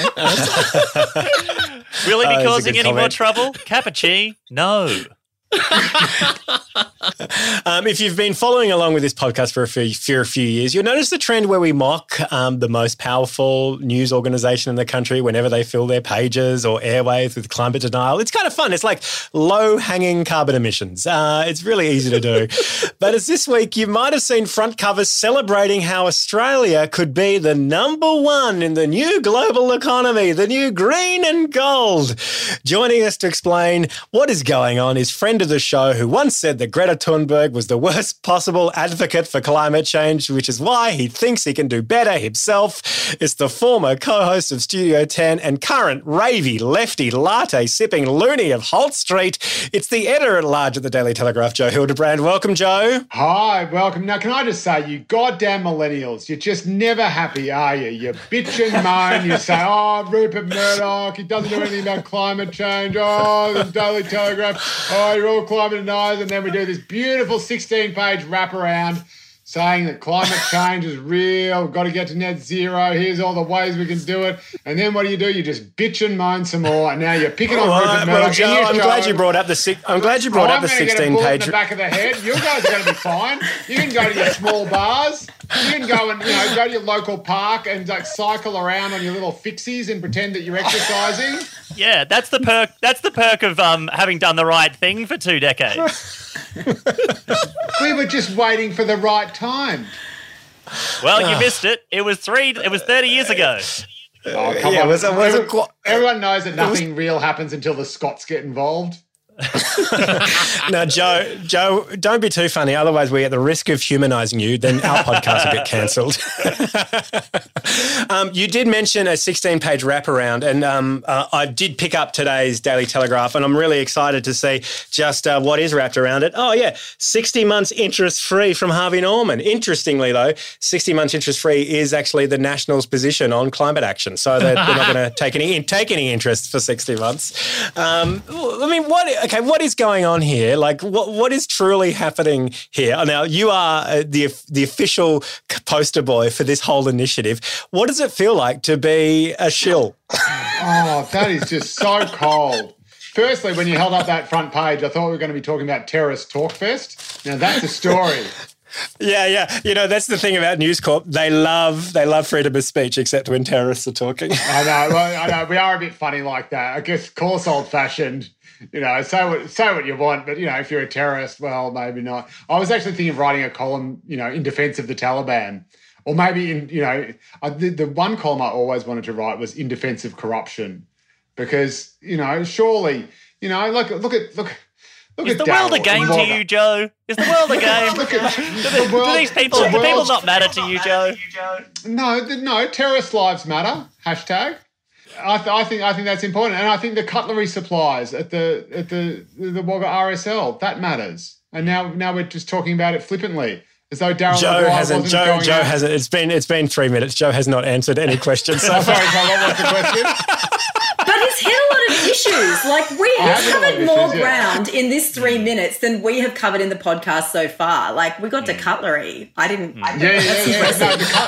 Oh, that's a causing good any more comment. trouble? Cappuccino? No. Um, if you've been following along with this podcast for a few, for a few years, you'll notice the trend where we mock um, the most powerful news organisation in the country whenever they fill their pages or airwaves with climate denial. It's kind of fun. It's like low-hanging carbon emissions. Uh, it's really easy to do. But as this week, you might have seen front covers celebrating how Australia could be the number one in the new global economy, the new green and gold. Joining us to explain what is going on is friend of the show who once said that Greta Thunberg was the worst possible advocate for climate change, which is why he thinks he can do better himself. It's the former co-host of Studio ten and current ravey, lefty, latte-sipping loony of Holt Street. It's the editor-at-large at the Daily Telegraph, Joe Hildebrand. Welcome, Joe. Hi, welcome. Now, can I just say, you goddamn millennials, you're just never happy, are you? You bitch and moan. You say, oh, Rupert Murdoch, he doesn't do anything about climate change. Oh, the Daily Telegraph, oh, you're all climate deniers. And then we do this beautiful sixteen-page wraparound saying that climate change is real, we've got to get to net zero, here's all the ways we can do it. And then what do you do? You just bitch and moan some more, and now you're picking on Well, Rupert well, Murdoch. Joe, in your I'm show. glad you brought up the six. I'm glad you brought I'm up the gonna get a bullet sixteen-page. in the back of the head. You guys are going to be fine. You can go to your small bars. You can go and you know go to your local park and like cycle around on your little fixies and pretend that you're exercising. Yeah, that's the perk. That's the perk of um, having done the right thing for two decades. We were just waiting for the right time. Well, you missed it. It was three. It was thirty years ago. Oh, come Yeah, on. was it- was it Everyone, everyone knows that nothing real happens until the Scots get involved. Now, Joe, Joe, don't be too funny. Otherwise, we're at the risk of humanising you. Then our podcast will get cancelled. um, you did mention a sixteen-page wraparound, and um, uh, I did pick up today's Daily Telegraph, and I'm really excited to see just uh, what is wrapped around it. Oh, yeah, sixty months interest-free from Harvey Norman. Interestingly, though, sixty months interest-free is actually the Nationals' position on climate action, so they're, they're not going to take any take any interest for sixty months. Um, I mean, what? Okay, what is going on here? Like, what what is truly happening here? Now, you are uh, the the official poster boy for this whole initiative. What does it feel like to be a shill? Oh, that is just so cold. Firstly, when you held up that front page, I thought we were going to be talking about Terrorist Talkfest. Now, that's a story. Yeah, yeah. You know, that's the thing about News Corp. They love they love freedom of speech, except when terrorists are talking. I know, well, I know. We are a bit funny like that. I guess, of course, old-fashioned. You know, say what say what you want, but you know, if you're a terrorist, well, maybe not. I was actually thinking of writing a column, you know, in defence of the Taliban, or maybe in, you know, I, the the one column I always wanted to write was in defence of corruption, because you know, surely, you know, look look at look. Look Is at the world a Daryl game and to Morgan. you, Joe? Is the world a game? Look at do, the the, world- do these people, the do people world's- not matter to you, Joe? No, the, no, terrorist lives matter. Hashtag. I, th- I think I think that's important, and I think the cutlery supplies at the at the the Wagga R S L that matters. And now now we're just talking about it flippantly, as though Daryl Joe O'Brien hasn't. wasn't Joe going Joe out. hasn't. It's been it's been three minutes. Joe has not answered any questions. So Oh, sorry, so what was the question? But he's hit a lot of issues. Like, we I have have hit a lot covered of more issues, yeah. ground in this three minutes than we have covered in the podcast so far. Like, we got to cutlery. I didn't. I Yeah, yeah, that's yeah. impressive. No, the, cut-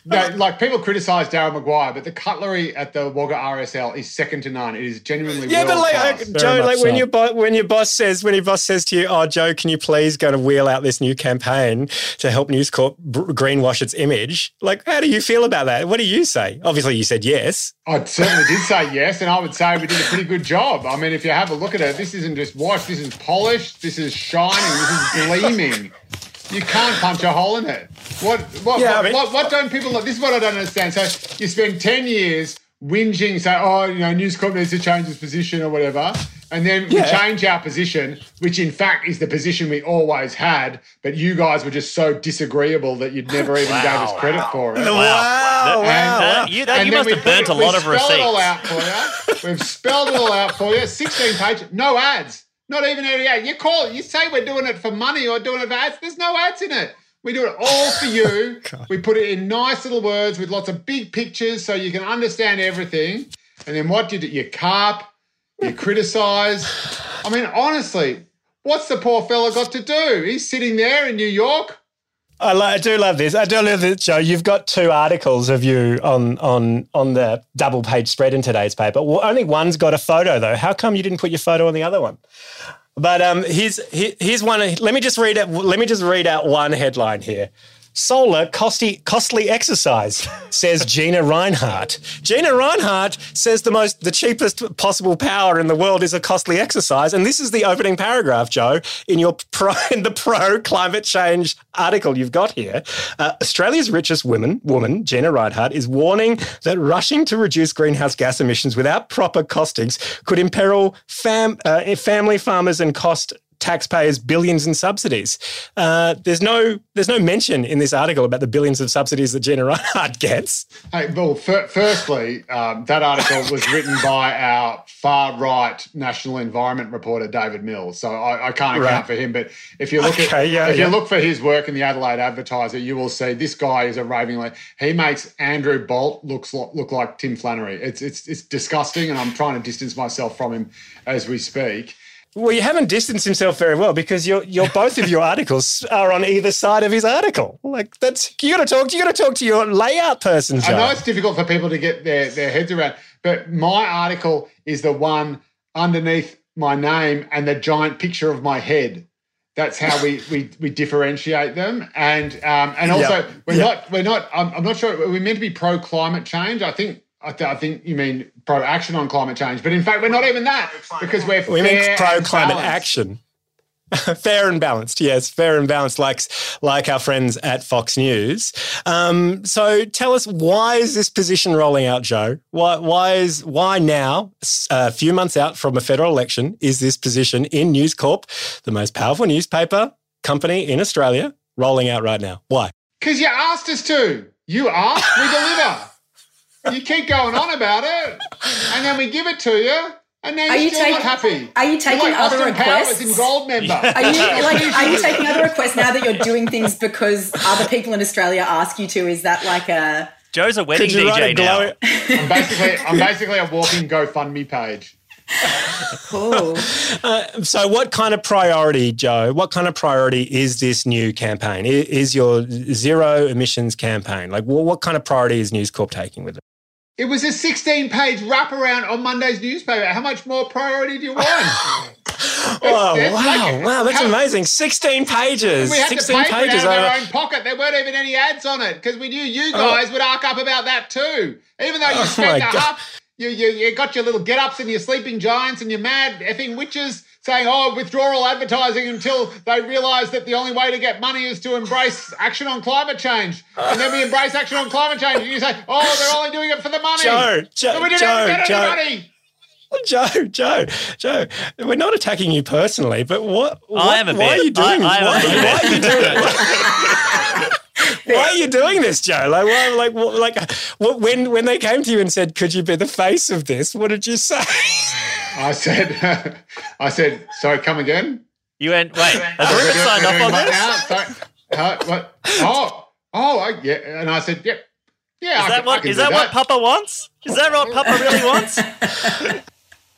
no, like people criticise Darryl Maguire, but the cutlery at the Wagga R S L is second to none. It is genuinely yeah, but like world-class. uh, Joe, like when your bo- when your boss says when your boss says to you, "Oh, Joe, can you please go to wheel out this new campaign to help News Corp b- greenwash its image?" Like, how do you feel about that? What do you say? Obviously, you said yes. I certainly did say yes, and I would say we did a pretty good job. I mean, if you have a look at it, this isn't just washed. This is polished. This is shining. This is gleaming. You can't punch a hole in it. What what, Yeah, what, I mean- what what don't people look? This is what I don't understand. So you spend ten years whinging, say, oh, you know, News Corp needs to change its position or whatever. And then we Yeah. change our position, which in fact is the position we always had, but you guys were just so disagreeable that you'd never even gave us credit for it. Wow, wow, And- wow. Uh, you that, and you then must we have burnt put a it- lot of we've spelled it all receipts. out for you. We've spelled it all out for you. sixteen pages, no ads. Not even any ads. You call it, you say we're doing it for money or doing it for ads. There's no ads in it. We do it all for you. We put it in nice little words with lots of big pictures so you can understand everything. And then what do you do? You carp, you criticise. I mean, honestly, what's the poor fella got to do? He's sitting there in New York. I, lo- I do love this. I do love this, Joe. You've got two articles of you on on on the double page spread in today's paper. Well, only one's got a photo though. How come you didn't put your photo on the other one? But um, here's here- here's one. Let me just read it. Let me just read out one headline here. Solar costly, costly exercise, says Gina Reinhardt. Gina Reinhardt says the most, the cheapest possible power in the world is a costly exercise, and this is the opening paragraph, Joe, in your pro, in the pro climate change article you've got here. Uh, Australia's richest woman, woman, Gina Reinhardt, is warning that rushing to reduce greenhouse gas emissions without proper costings could imperil fam, uh, family farmers and cost taxpayers billions in subsidies. Uh, there's no there's no mention in this article about the billions of subsidies that Gina Reinhardt gets. Hey, well, f- firstly, um, that article was written by our far-right national environment reporter, David Mills. So I, I can't account Right. for him. But if you look Okay, at yeah, if yeah. you look for his work in the Adelaide Advertiser, you will see this guy is a raving like he makes Andrew Bolt looks lo- look like Tim Flannery. It's it's it's disgusting, and I'm trying to distance myself from him as we speak. Well, you haven't distanced himself very well because you're, you're both of your articles are on either side of his article. Like that's you got to talk. You got to talk to your layout person, Joe. I know it's difficult for people to get their, their heads around, but my article is the one underneath my name and the giant picture of my head. That's how we we, we differentiate them, and um, and also Yep. we're Yep. not we're not. I'm, I'm not sure we're meant to be pro climate change. I think. I, th- I think you mean pro action on climate change, but in fact we're not even that because we're we fair mean pro and climate balanced. action. Fair and balanced, yes, fair and balanced, like like our friends at Fox News. Um, so, tell us, why is this position rolling out, Joe? Why why is why now, a few months out from a federal election, is this position in News Corp, the most powerful newspaper company in Australia, rolling out right now? Why? Because you asked us to. You asked, we deliver. You keep going on about it, and then we give it to you. And now Are you're you still taking- not happy. are you taking You're like other Austin Powers requests? in Gold member. Are you like are you taking other requests now that you're doing things because other people in Australia ask you to? Is that like a Joe's a wedding Could you D write J a now. glow- I'm basically, I'm basically a walking GoFundMe page. cool? Uh, so what kind of priority, Joe, what kind of priority is this new campaign? I- Is your zero emissions campaign? Like, wh- what kind of priority is News Corp taking with it? It was a sixteen-page wraparound on Monday's newspaper. How much more priority do you want? Oh, It's wow, like- wow, that's how- amazing. sixteen pages. We had to sixteen pay for it pages out of over. our own pocket. There weren't even any ads on it because we knew you Oh. guys would arc up about that too. Even though you Oh, spent my a God. half, you, you, you got your little get-ups and your sleeping giants and your mad effing witches saying, oh, withdraw all advertising until they realise that the only way to get money is to embrace action on climate change. And then we embrace action on climate change and you say, oh, they're only doing it for the money. Joe, Joe, But we didn't Joe, get Joe. any money. Joe, Joe, Joe, we're not attacking you personally, but what? what I am a why bit. are you doing? I- I am a why, bit. why are you doing? Why are you doing this, Joe? Like, why, like, what, like, what, when when they came to you and said, "Could you be the face of this?" What did you say? I said, I said, sorry, come again? You went, wait, has We're Rupert doing- signed we're off doing on what this? now? Sorry. Huh? What? Oh, oh, I, yeah. And I said, yep. Yeah, Is I that can- I what can is do that what Papa wants? Is that what Papa really wants?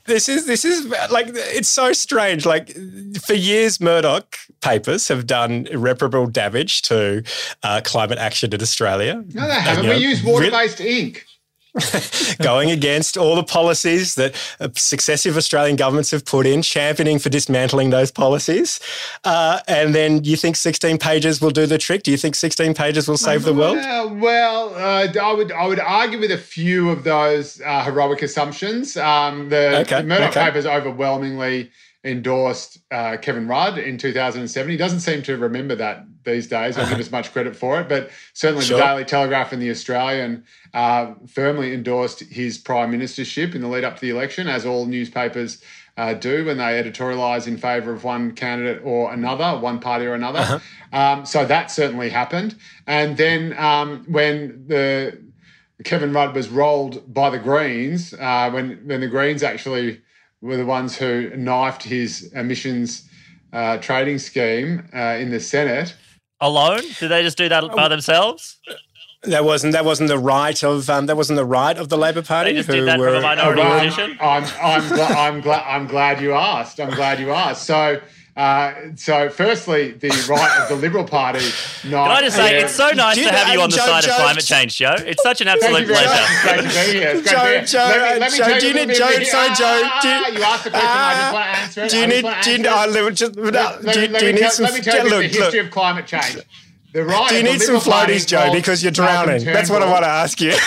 This is this is like it's so strange. Like for years, Murdoch papers have done irreparable damage to uh, climate action in Australia. No, they haven't. And, you we know, use water-based ink. going against all the policies that uh, successive Australian governments have put in, championing for dismantling those policies. Uh, and then you think sixteen pages will do the trick? Do you think sixteen pages will save the world? Well, well uh, I would I would argue with a few of those uh, heroic assumptions. Um, the, Okay, the Murdoch okay. papers overwhelmingly endorsed uh, Kevin Rudd in two thousand seven. He doesn't seem to remember that these days. I'll give us much credit for it. But certainly Sure. the Daily Telegraph and the Australian uh, firmly endorsed his prime ministership in the lead up to the election, as all newspapers uh, do when they editorialise in favour of one candidate or another, one party or another. Uh-huh. Um, so that certainly happened. And then um, when the Kevin Rudd was rolled by the Greens, uh, when, when the Greens actually were the ones who knifed his emissions uh, trading scheme uh, in the Senate. Alone? Did they just do that by themselves? That wasn't that wasn't the right of um, that wasn't the right of the Labor Party. They just who did that were, from a minority Um, position? I'm I'm gla- I'm glad I'm glad you asked. I'm glad you asked. So uh, so firstly, the right of the Liberal Party. Can I just say, it's so nice to have you on the side of climate change, Joe. It's such an absolute Thank you very pleasure. much. It's great to be here. It's great Joe, to be here. Joe, Let me- let me Joe, tell do you a little need bit Joe? of the- Sorry, Joe. Ah, Do you, you asked the question. I just want to answer it. do you I just need? want to Do you, answer it. I live just, Let, do, let, do me- you let, me need tell, some? let me tell you look, the history look. of climate change. The right Do you of the need some Liberal Party floaties, Joe? called Because you're Malcolm drowning. That's what I Turnbull. want to ask you.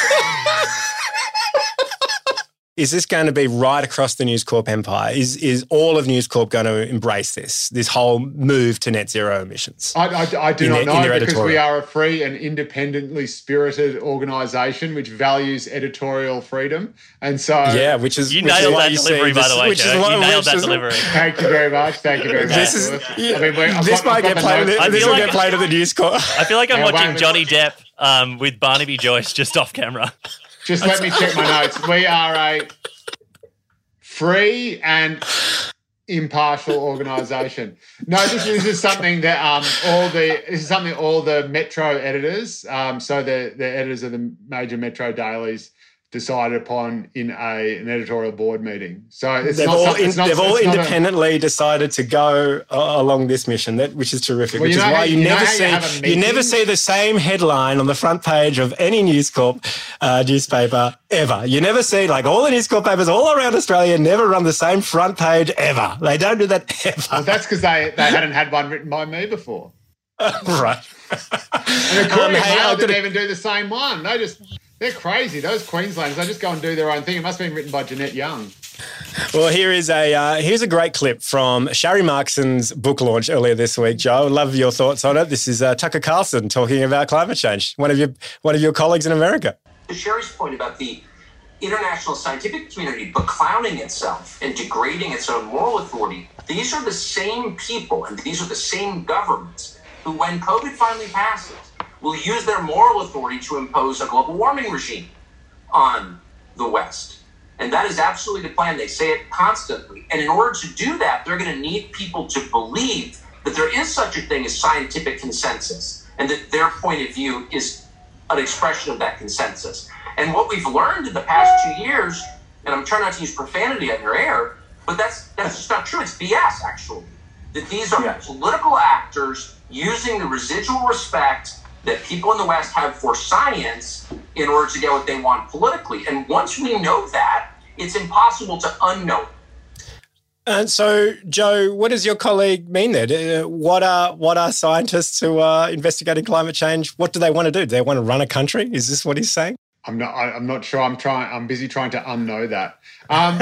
Is this going to be right across the News Corp empire? Is is all of News Corp going to embrace this this whole move to net zero emissions? I, I, I do in not their- in know their because we editorial? are a free and independently spirited organisation which values editorial freedom, and so Yeah, which is You which is nailed why that you delivery, see by this- the way, which is Joe. why- You nailed which that is- delivery. Thank you very much. Thank you very much. This is I mean, we're- I've this got- might I've get got the played. notes. This feel will like- get played at the News Corp. I feel like I'm Yeah, watching wait. Johnny Depp um, with Barnaby Joyce just off camera. Just let me check my notes. We are a free and impartial organisation. No, this, this is something that um, all the this is something all the Metro editors, um, so the the editors of the major Metro dailies, decided upon in a an editorial board meeting. So it's They've not all, something- in, it's not- they've all it's not a- independently decided to go uh, along this mission, that which is terrific. Well, which you is know why how- you, you know never how you see have a you never meeting? see the same headline on the front page of any News Corp uh, newspaper ever. You never see like all the News Corp papers all around Australia never run the same front page ever. They don't do that ever. Well, that's because they, they hadn't had one written by me before. Right. And the Courier Um, hey, Mail I've didn't got a- even do the same one. They just, they're crazy. Those Queenslanders, they just go and do their own thing. It must have been written by Jeanette Young. Well, here is a uh, here's a great clip from Sharry Markson's book launch earlier this week. Joe, love your thoughts on it. This is uh, Tucker Carlson talking about climate change. One of your one of your colleagues in America. To Sherry's point about the international scientific community beclowning itself and degrading its own moral authority, these are the same people and these are the same governments who, when COVID finally passes, will use their moral authority to impose a global warming regime on the West. And that is absolutely the plan. They say it constantly. And in order to do that, they're going to need people to believe that there is such a thing as scientific consensus and that their point of view is an expression of that consensus. And what we've learned in the past two years, and I'm trying not to use profanity on your air, but that's that's just not true. It's B S, actually. That these are Yes. political actors using the residual respect that people in the West have for science in order to get what they want politically. And once we know that, it's impossible to unknow it. And so, Joe, what does your colleague mean there? Uh, What are what are scientists who are investigating climate change? What do they want to do? Do they want to run a country? Is this what he's saying? I'm not. I, I'm not sure. I'm trying. I'm busy trying to unknow that. Um,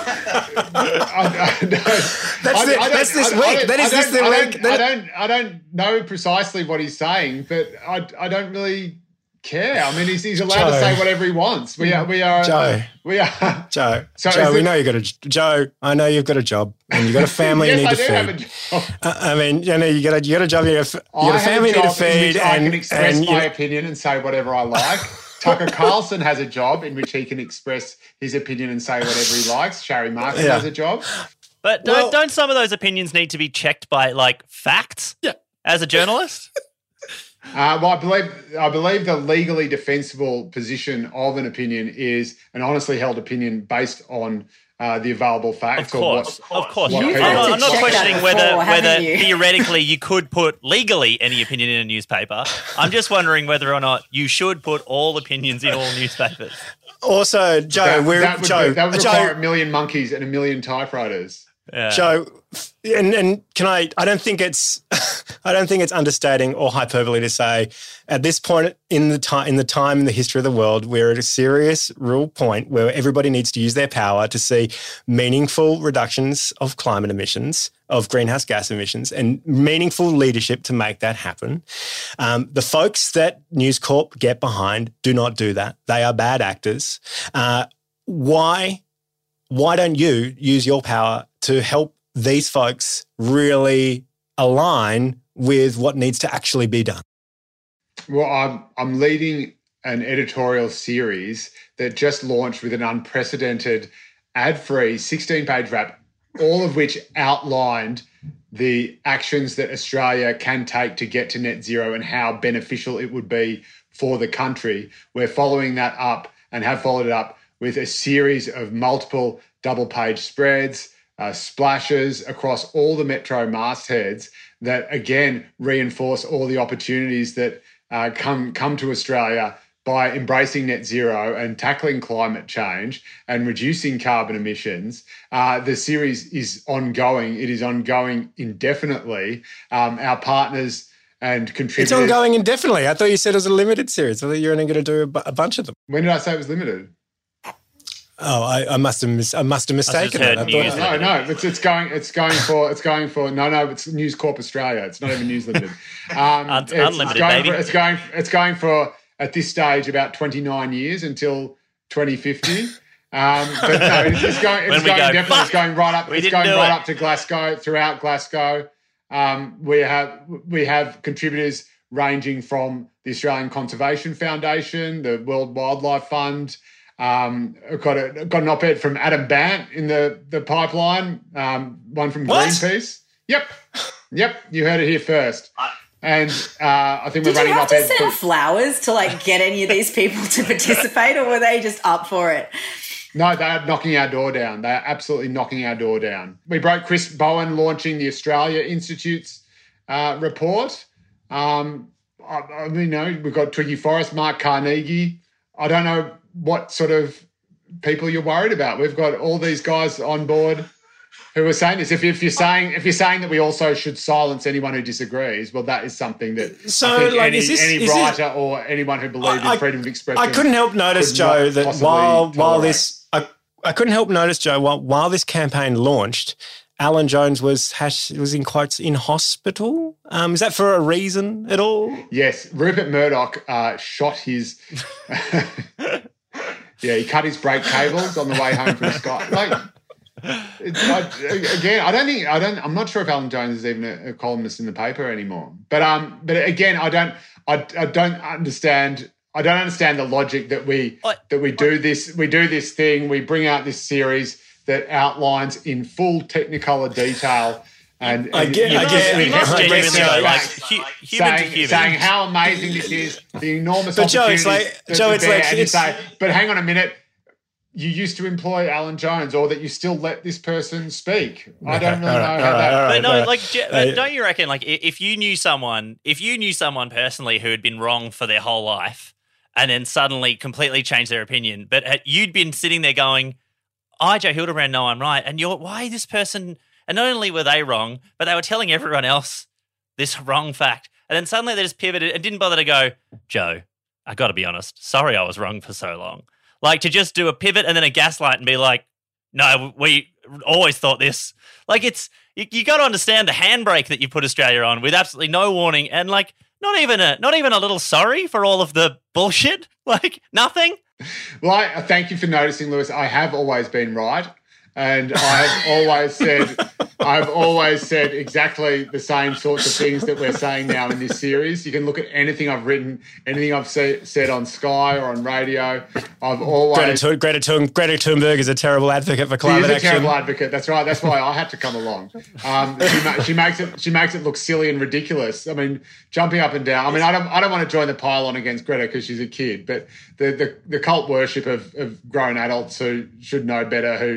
I, I don't- That's I- the- I don't- that's this I- I week. don't- That is I this don't- the I week. don't- That- I don't. I don't know precisely what he's saying, but I. I don't really care. I mean, he's, he's allowed to Joe. say whatever he wants. We are. We are. Joe. We are. Joe, So Joe, is we it- know you got a Joe. I know you've got a job and you've got a family Yes, you need I to do have a feed. job. Uh, I mean, you know, you got a you got a job. You got a, you got I a have family you a need to job in feed, which I and can express and you my know, opinion and say whatever I like. Tucker Carlson has a job in which he can express his opinion and say whatever he likes. Sharry Markson Yeah. has a job. But don't, Well- don't some of those opinions need to be checked by, like, facts? Yeah. As a journalist? Uh, well, I believe I believe the legally defensible position of an opinion is an honestly held opinion based on uh, the available facts. Of course, or what, of course. what I'm people- not, I'm not questioning before, whether haven't whether you? theoretically you could put legally any opinion in a newspaper. I'm just wondering whether or not you should put all opinions in all newspapers. Also, Joe, that, we're that would, Joe. that would Joe, require a million monkeys and a million typewriters. Yeah. Joe, and and can I? I don't think it's, I don't think it's understating or hyperbole to say, at this point in the time in the time in the history of the world, we're at a serious, real point where everybody needs to use their power to see meaningful reductions of climate emissions, of greenhouse gas emissions, and meaningful leadership to make that happen. Um, the folks that News Corp get behind do not do that. They are bad actors. Uh, why? Why don't you use your power to help these folks really align with what needs to actually be done? Well, I'm I'm leading an editorial series that just launched with an unprecedented ad-free sixteen-page wrap, all of which outlined the actions that Australia can take to get to net zero and how beneficial it would be for the country. We're following that up and have followed it up with a series of multiple double-page spreads, uh, splashes across all the metro mastheads that, again, reinforce all the opportunities that uh, come come to Australia by embracing net zero and tackling climate change and reducing carbon emissions. Uh, the series is ongoing. It is ongoing indefinitely. Um, our partners and contributors... It's ongoing indefinitely. I thought you said it was a limited series. I thought you were only going to do a, bu- a bunch of them. When did I say it was limited? Oh, I, I must have mis- I must have mistaken it. I thought, no, no, it's it's going it's going for it's going for no, no, it's News Corp Australia. It's not even News Limited. Um, Un- it's, unlimited, it's going baby. For, it's going it's going for at this stage about twenty-nine years until twenty fifty. Um, but no, it's, it's going When it's we going go, definitely it's "Fuck, going right up. we It's didn't going do right it." up to Glasgow, throughout Glasgow. Um, we have we have contributors ranging from the Australian Conservation Foundation, the World Wildlife Fund. Um, I've got a got an op-ed from Adam Bant in the the pipeline. Um, one from What? Greenpeace. Yep, yep. You heard it here first. And uh, I think we're Did you running have to op-ed. send for- flowers to like get any of these people to participate, or were they just up for it? No, they're knocking our door down. They're absolutely knocking our door down. We broke Chris Bowen launching the Australia Institute's uh, report. Um, I, I mean, you know, we've got Twiggy Forrest, Mark Carnegie. I don't know what sort of people you're worried about. We've got all these guys on board who are saying this. If, if you're saying if you're saying that we also should silence anyone who disagrees, well, that is something that So, I think like, any, is this- any is this- writer or anyone who believed I- in freedom of expression. I couldn't help notice, could Joe, not that possibly while while tolerate. this, I, I couldn't help notice, Joe, while while this campaign launched, Alan Jones was hash, was in quotes in hospital. Um, is that for a reason at all? Yes, Rupert Murdoch uh, shot his. yeah, he cut his brake cables on the way home from Scott. Like, it's, I, again, I don't think I don't. I'm not sure if Alan Jones is even a, a columnist in the paper anymore. But um, but again, I don't. I, I don't understand. I don't understand the logic that we that we do this. We do this thing. We bring out this series that outlines in full Technicolor detail. And, I and get- you I must- get- you you must must genuinely genuinely go go, back, like, hu- human to saying, human. saying how amazing this is, the enormous But Joe, opportunities. it's like- that- Joe, that it's there, like and you it's- say, but hang on a minute, you used to employ Alan Jones, or that you still let this person speak. I don't really know all right, how all right, that. all right. But no, like, j- Uh, don't you reckon, like, i- if you knew someone, if you knew someone personally who had been wrong for their whole life, and then suddenly completely changed their opinion, but had, you'd been sitting there going, "I, Joe Hildebrand, know I'm right," and you're, why this person? And not only were they wrong, but they were telling everyone else this wrong fact, and then suddenly they just pivoted and didn't bother to go, "Joe, I got to be honest, sorry, I was wrong for so long." Like, to just do a pivot and then a gaslight and be like, "No, we always thought this." Like, it's you, you got to understand the handbrake that you put Australia on with absolutely no warning, and like not even a not even a little sorry for all of the bullshit. Like, nothing. Well, I, I thank you for noticing, Lewis. I have always been right, and I've always said, I've always said exactly the same sorts of things that we're saying now in this series. You can look at anything I've written, anything I've say, said on Sky or on radio. I've always Greta, Thun- Greta, Thun- Greta Thunberg is a terrible advocate for She climate is a action. terrible advocate. That's right. That's why I had to come along. Um, she, ma- she makes it. She makes it look silly and ridiculous. I mean, jumping up and down. I mean, I don't. I don't want to join the pile-on against Greta because she's a kid. But the the, the cult worship of, of grown adults who should know better, who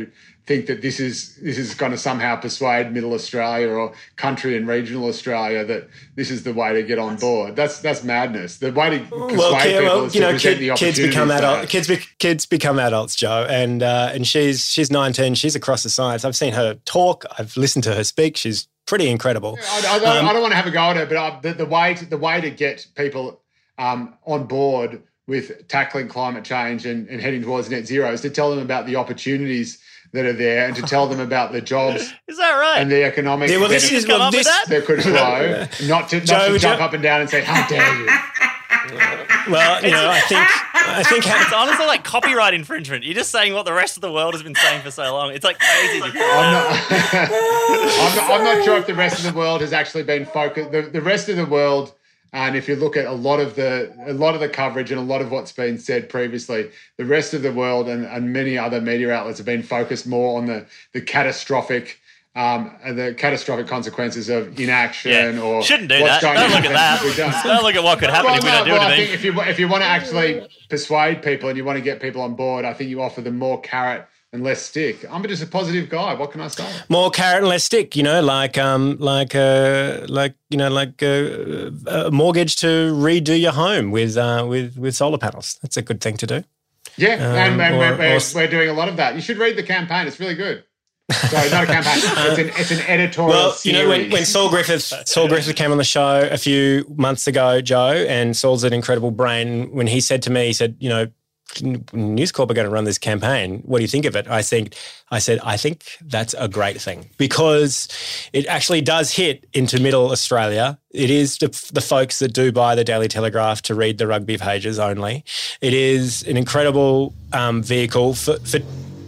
think that this is this is going to somehow persuade Middle Australia or country and regional Australia that this is the way to get on board. That's that's madness. The way to persuade well, kid, people well, is you to know, present kid, the kids opportunities. become to adult. it. Kids, be, kids become adults, Joe, and uh, and she's she's nineteen. She's across the science. I've seen her talk. I've listened to her speak. She's pretty incredible. I, I, don't, Um, I don't want to have a go at it, but I, the, the way to, the way to get people um, on board with tackling climate change and, and heading towards net zero is to tell them about the opportunities that are there and to tell them about the jobs Is that right? and the economic Yeah, well, this benefits is- well, this- that could flow. Not to, not Joe, to jump Joe- up and down and say, "How dare you!" Well, you know, I think I think it's honestly like copyright infringement. You're just saying what the rest of the world has been saying for so long. It's like crazy. To I'm not, I'm, not, I'm not sure if the rest of the world has actually been focused. The, the rest of the world, and if you look at a lot of the a lot of the coverage and a lot of what's been said previously, the rest of the world and, and many other media outlets have been focused more on the the catastrophic. Um, and the catastrophic consequences of inaction Yeah. or Shouldn't do what's that. going Don't to look at happen that. if we don't. Don't look at what could happen Well, if we no, don't do well, I anything. think if you if you want to actually persuade people and you want to get people on board, I think you offer them more carrot and less stick. I'm just a positive guy. What can I say? more carrot and less stick. You know, like um, like uh, like you know, like uh, a mortgage to redo your home with uh, with with solar panels. That's a good thing to do. Yeah, Um, and, and or- we're, we're, or- we're doing a lot of that. You should read the campaign. It's really good. Sorry, not a campaign. It's an, it's an editorial Well, you series. know, when, when Saul Griffith Saul Griffith came on the show a few months ago, Joe, and Saul's an incredible brain. When he said to me, he said, you know, News Corp are going to run this campaign. What do you think of it? I think, I said, I think that's a great thing because it actually does hit into middle Australia. It is the, the folks that do buy the Daily Telegraph to read the rugby pages only. It is an incredible um, vehicle for, for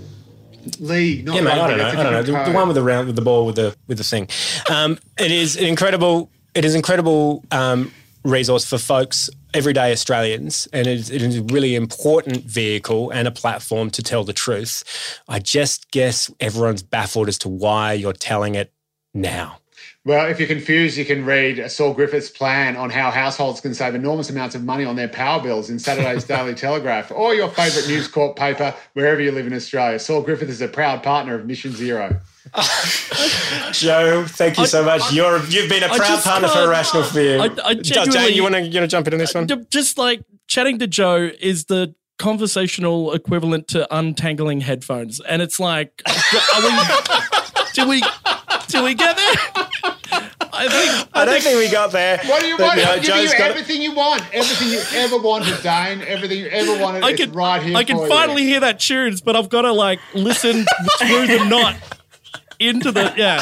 Lee, not yeah, mate, I rugby, don't know. it's a I don't know. different The, the code. one with the round, with the ball, with the with the thing. Um, it is an incredible. It is incredible um, resource for folks, everyday Australians, and it is, it is a really important vehicle and a platform to tell the truth. I just guess everyone's baffled as to why you're telling it now. Well, if you're confused, you can read Saul Griffith's plan on how households can save enormous amounts of money on their power bills in Saturday's Daily Telegraph or your favourite News Corp paper, wherever you live in Australia. Saul Griffith is a proud partner of Mission Zero. Joe, thank you so much. You're you've been a I proud just partner for can't- Irrational Fear. I- I Jane, genuinely- you want to you want to jump into this one? Just like chatting to Joe is the conversational equivalent to untangling headphones, and it's like, are we? do we? Do we get there? I think. I don't think we got there. What do you But, want? you know, I'll give Joe's you got- everything you want. Everything you ever wanted, Dane. Everything you ever wanted I is can right here I can for finally you. hear that tunes, but I've got to like listen through the knot into the yeah.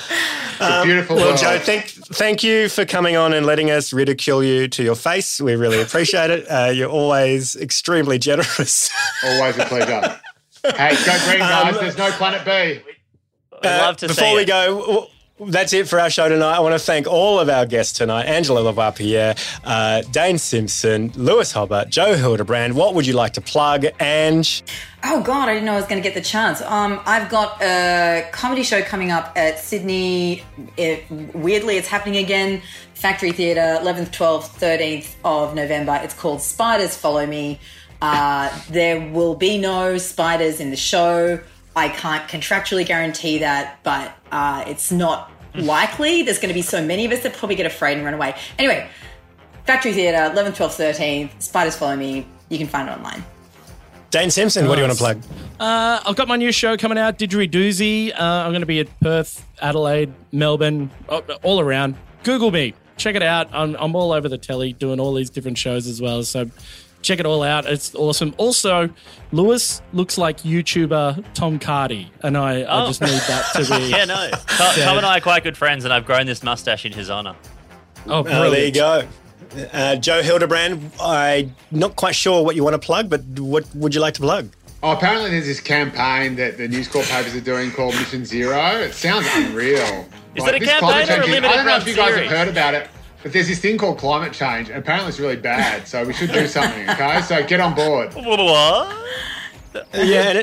a beautiful Well, world. Joe, thank thank you for coming on and letting us ridicule you to your face. We really appreciate it. Uh, you're always extremely generous. Always a pleasure. Hey, go green, guys. Um, There's no planet B. We'd love to Before see we it. go, w- that's it for our show tonight. I want to thank all of our guests tonight: Angela Lavoie-Pierre, uh, Dane Simpson, Lewis Hobart, Joe Hildebrand. What would you like to plug, Ange? Oh God, I didn't know I was going to get the chance. Um, I've got a comedy show coming up at Sydney. It, weirdly, it's happening again. Factory Theatre, eleventh, twelfth, thirteenth of November. It's called Spiders Follow Me. Uh, there will be no spiders in the show. I can't contractually guarantee that, but uh, it's not likely. There's going to be so many of us that probably get afraid and run away. Anyway, Factory Theatre, eleventh, twelfth, thirteenth. Spiders Follow Me. You can find it online. Dane Simpson, what do you want to plug? Uh, I've got my new show coming out, Didgeridoozy. Uh, I'm going to be at Perth, Adelaide, Melbourne, all around. Google me. Check it out. I'm, I'm all over the telly doing all these different shows as well. So check it all out. It's awesome. Also, Lewis looks like YouTuber Tom Cardy, and I, I Oh. just need that to be. Yeah, no. Tom, said. Tom and I are quite good friends, and I've grown this mustache in his honour. Oh, Oh, there you brilliant. go. Uh, Joe Hildebrand, I'm not quite sure what you want to plug, but what would you like to plug? Oh, apparently there's this campaign that the News Corp papers are doing called Mission Zero. It sounds unreal. Is it a this campaign climate or a change is- limited I don't know run if you guys series? have heard about it, but there's this thing called climate change, and apparently it's really bad, so we should do something, okay? So get on board. What? Yeah, and it,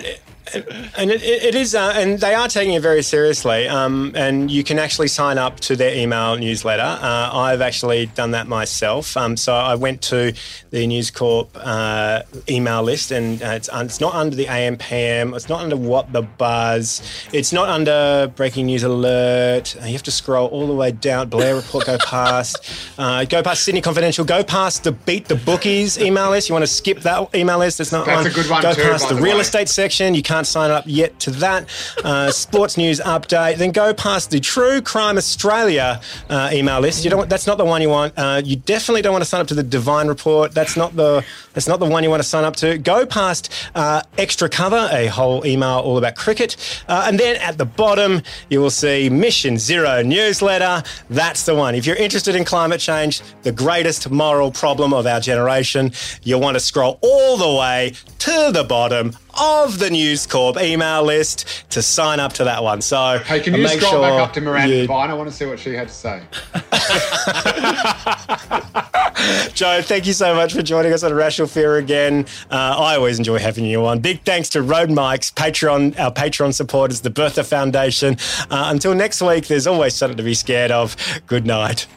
And it, it is, uh, and they are taking it very seriously. Um, and you can actually sign up to their email newsletter. Uh, I've actually done that myself. Um, so I went to the News Corp uh, email list, and uh, it's it's not under the A M P M. It's not under What the Buzz. It's not under Breaking News Alert. Uh, you have to scroll all the way down. Blair Report, go past. Uh, go past Sydney Confidential. Go past the Beat the Bookies email list. You want to skip that email list? It's not That's on. a good one Go too, past by the the real way. estate section. You can't sign up yet to that. Uh, sports news update. Then go past the True Crime Australia uh, email list. You don't. That's not the one you want. Uh, you definitely don't want to sign up to the Divine Report. That's not the. That's not the one you want to sign up to. Go past uh, Extra Cover, a whole email all about cricket, uh, and then at the bottom you will see Mission Zero newsletter. That's the one. If you're interested in climate change, the greatest moral problem of our generation, you'll want to scroll all the way to the bottom of the News Corp email list to sign up to that one. So Hey, can you make scroll sure back up to Miranda you- Devine? I want to see what she had to say. Joe, thank you so much for joining us on Rational Fear again. Uh, I always enjoy having you on. Big thanks to Road Mike's Patreon, our Patreon supporters, the Bertha Foundation. Uh, until next week, there's always something to be scared of. Good night.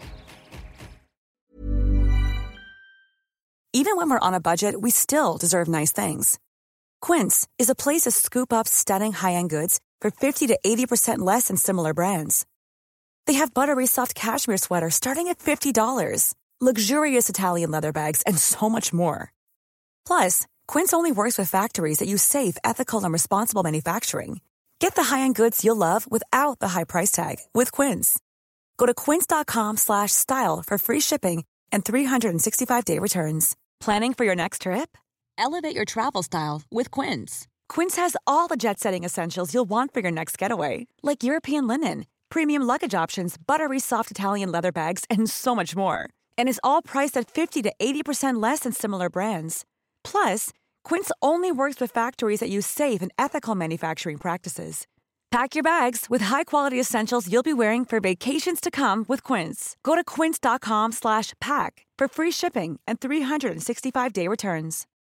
Even when we're on a budget, we still deserve nice things. Quince is a place to scoop up stunning high-end goods for fifty to eighty percent less than similar brands. They have buttery soft cashmere sweaters starting at fifty dollars, luxurious Italian leather bags, and so much more. Plus, Quince only works with factories that use safe, ethical, and responsible manufacturing. Get the high-end goods you'll love without the high price tag with Quince. Go to quince.com slash style for free shipping and three sixty-five day returns. Planning for your next trip? Elevate your travel style with Quince. Quince has all the jet-setting essentials you'll want for your next getaway, like European linen, premium luggage options, buttery soft Italian leather bags, and so much more. And is all priced at fifty to eighty percent less than similar brands. Plus, Quince only works with factories that use safe and ethical manufacturing practices. Pack your bags with high-quality essentials you'll be wearing for vacations to come with Quince. Go to quince.com slash pack for free shipping and three sixty-five day returns.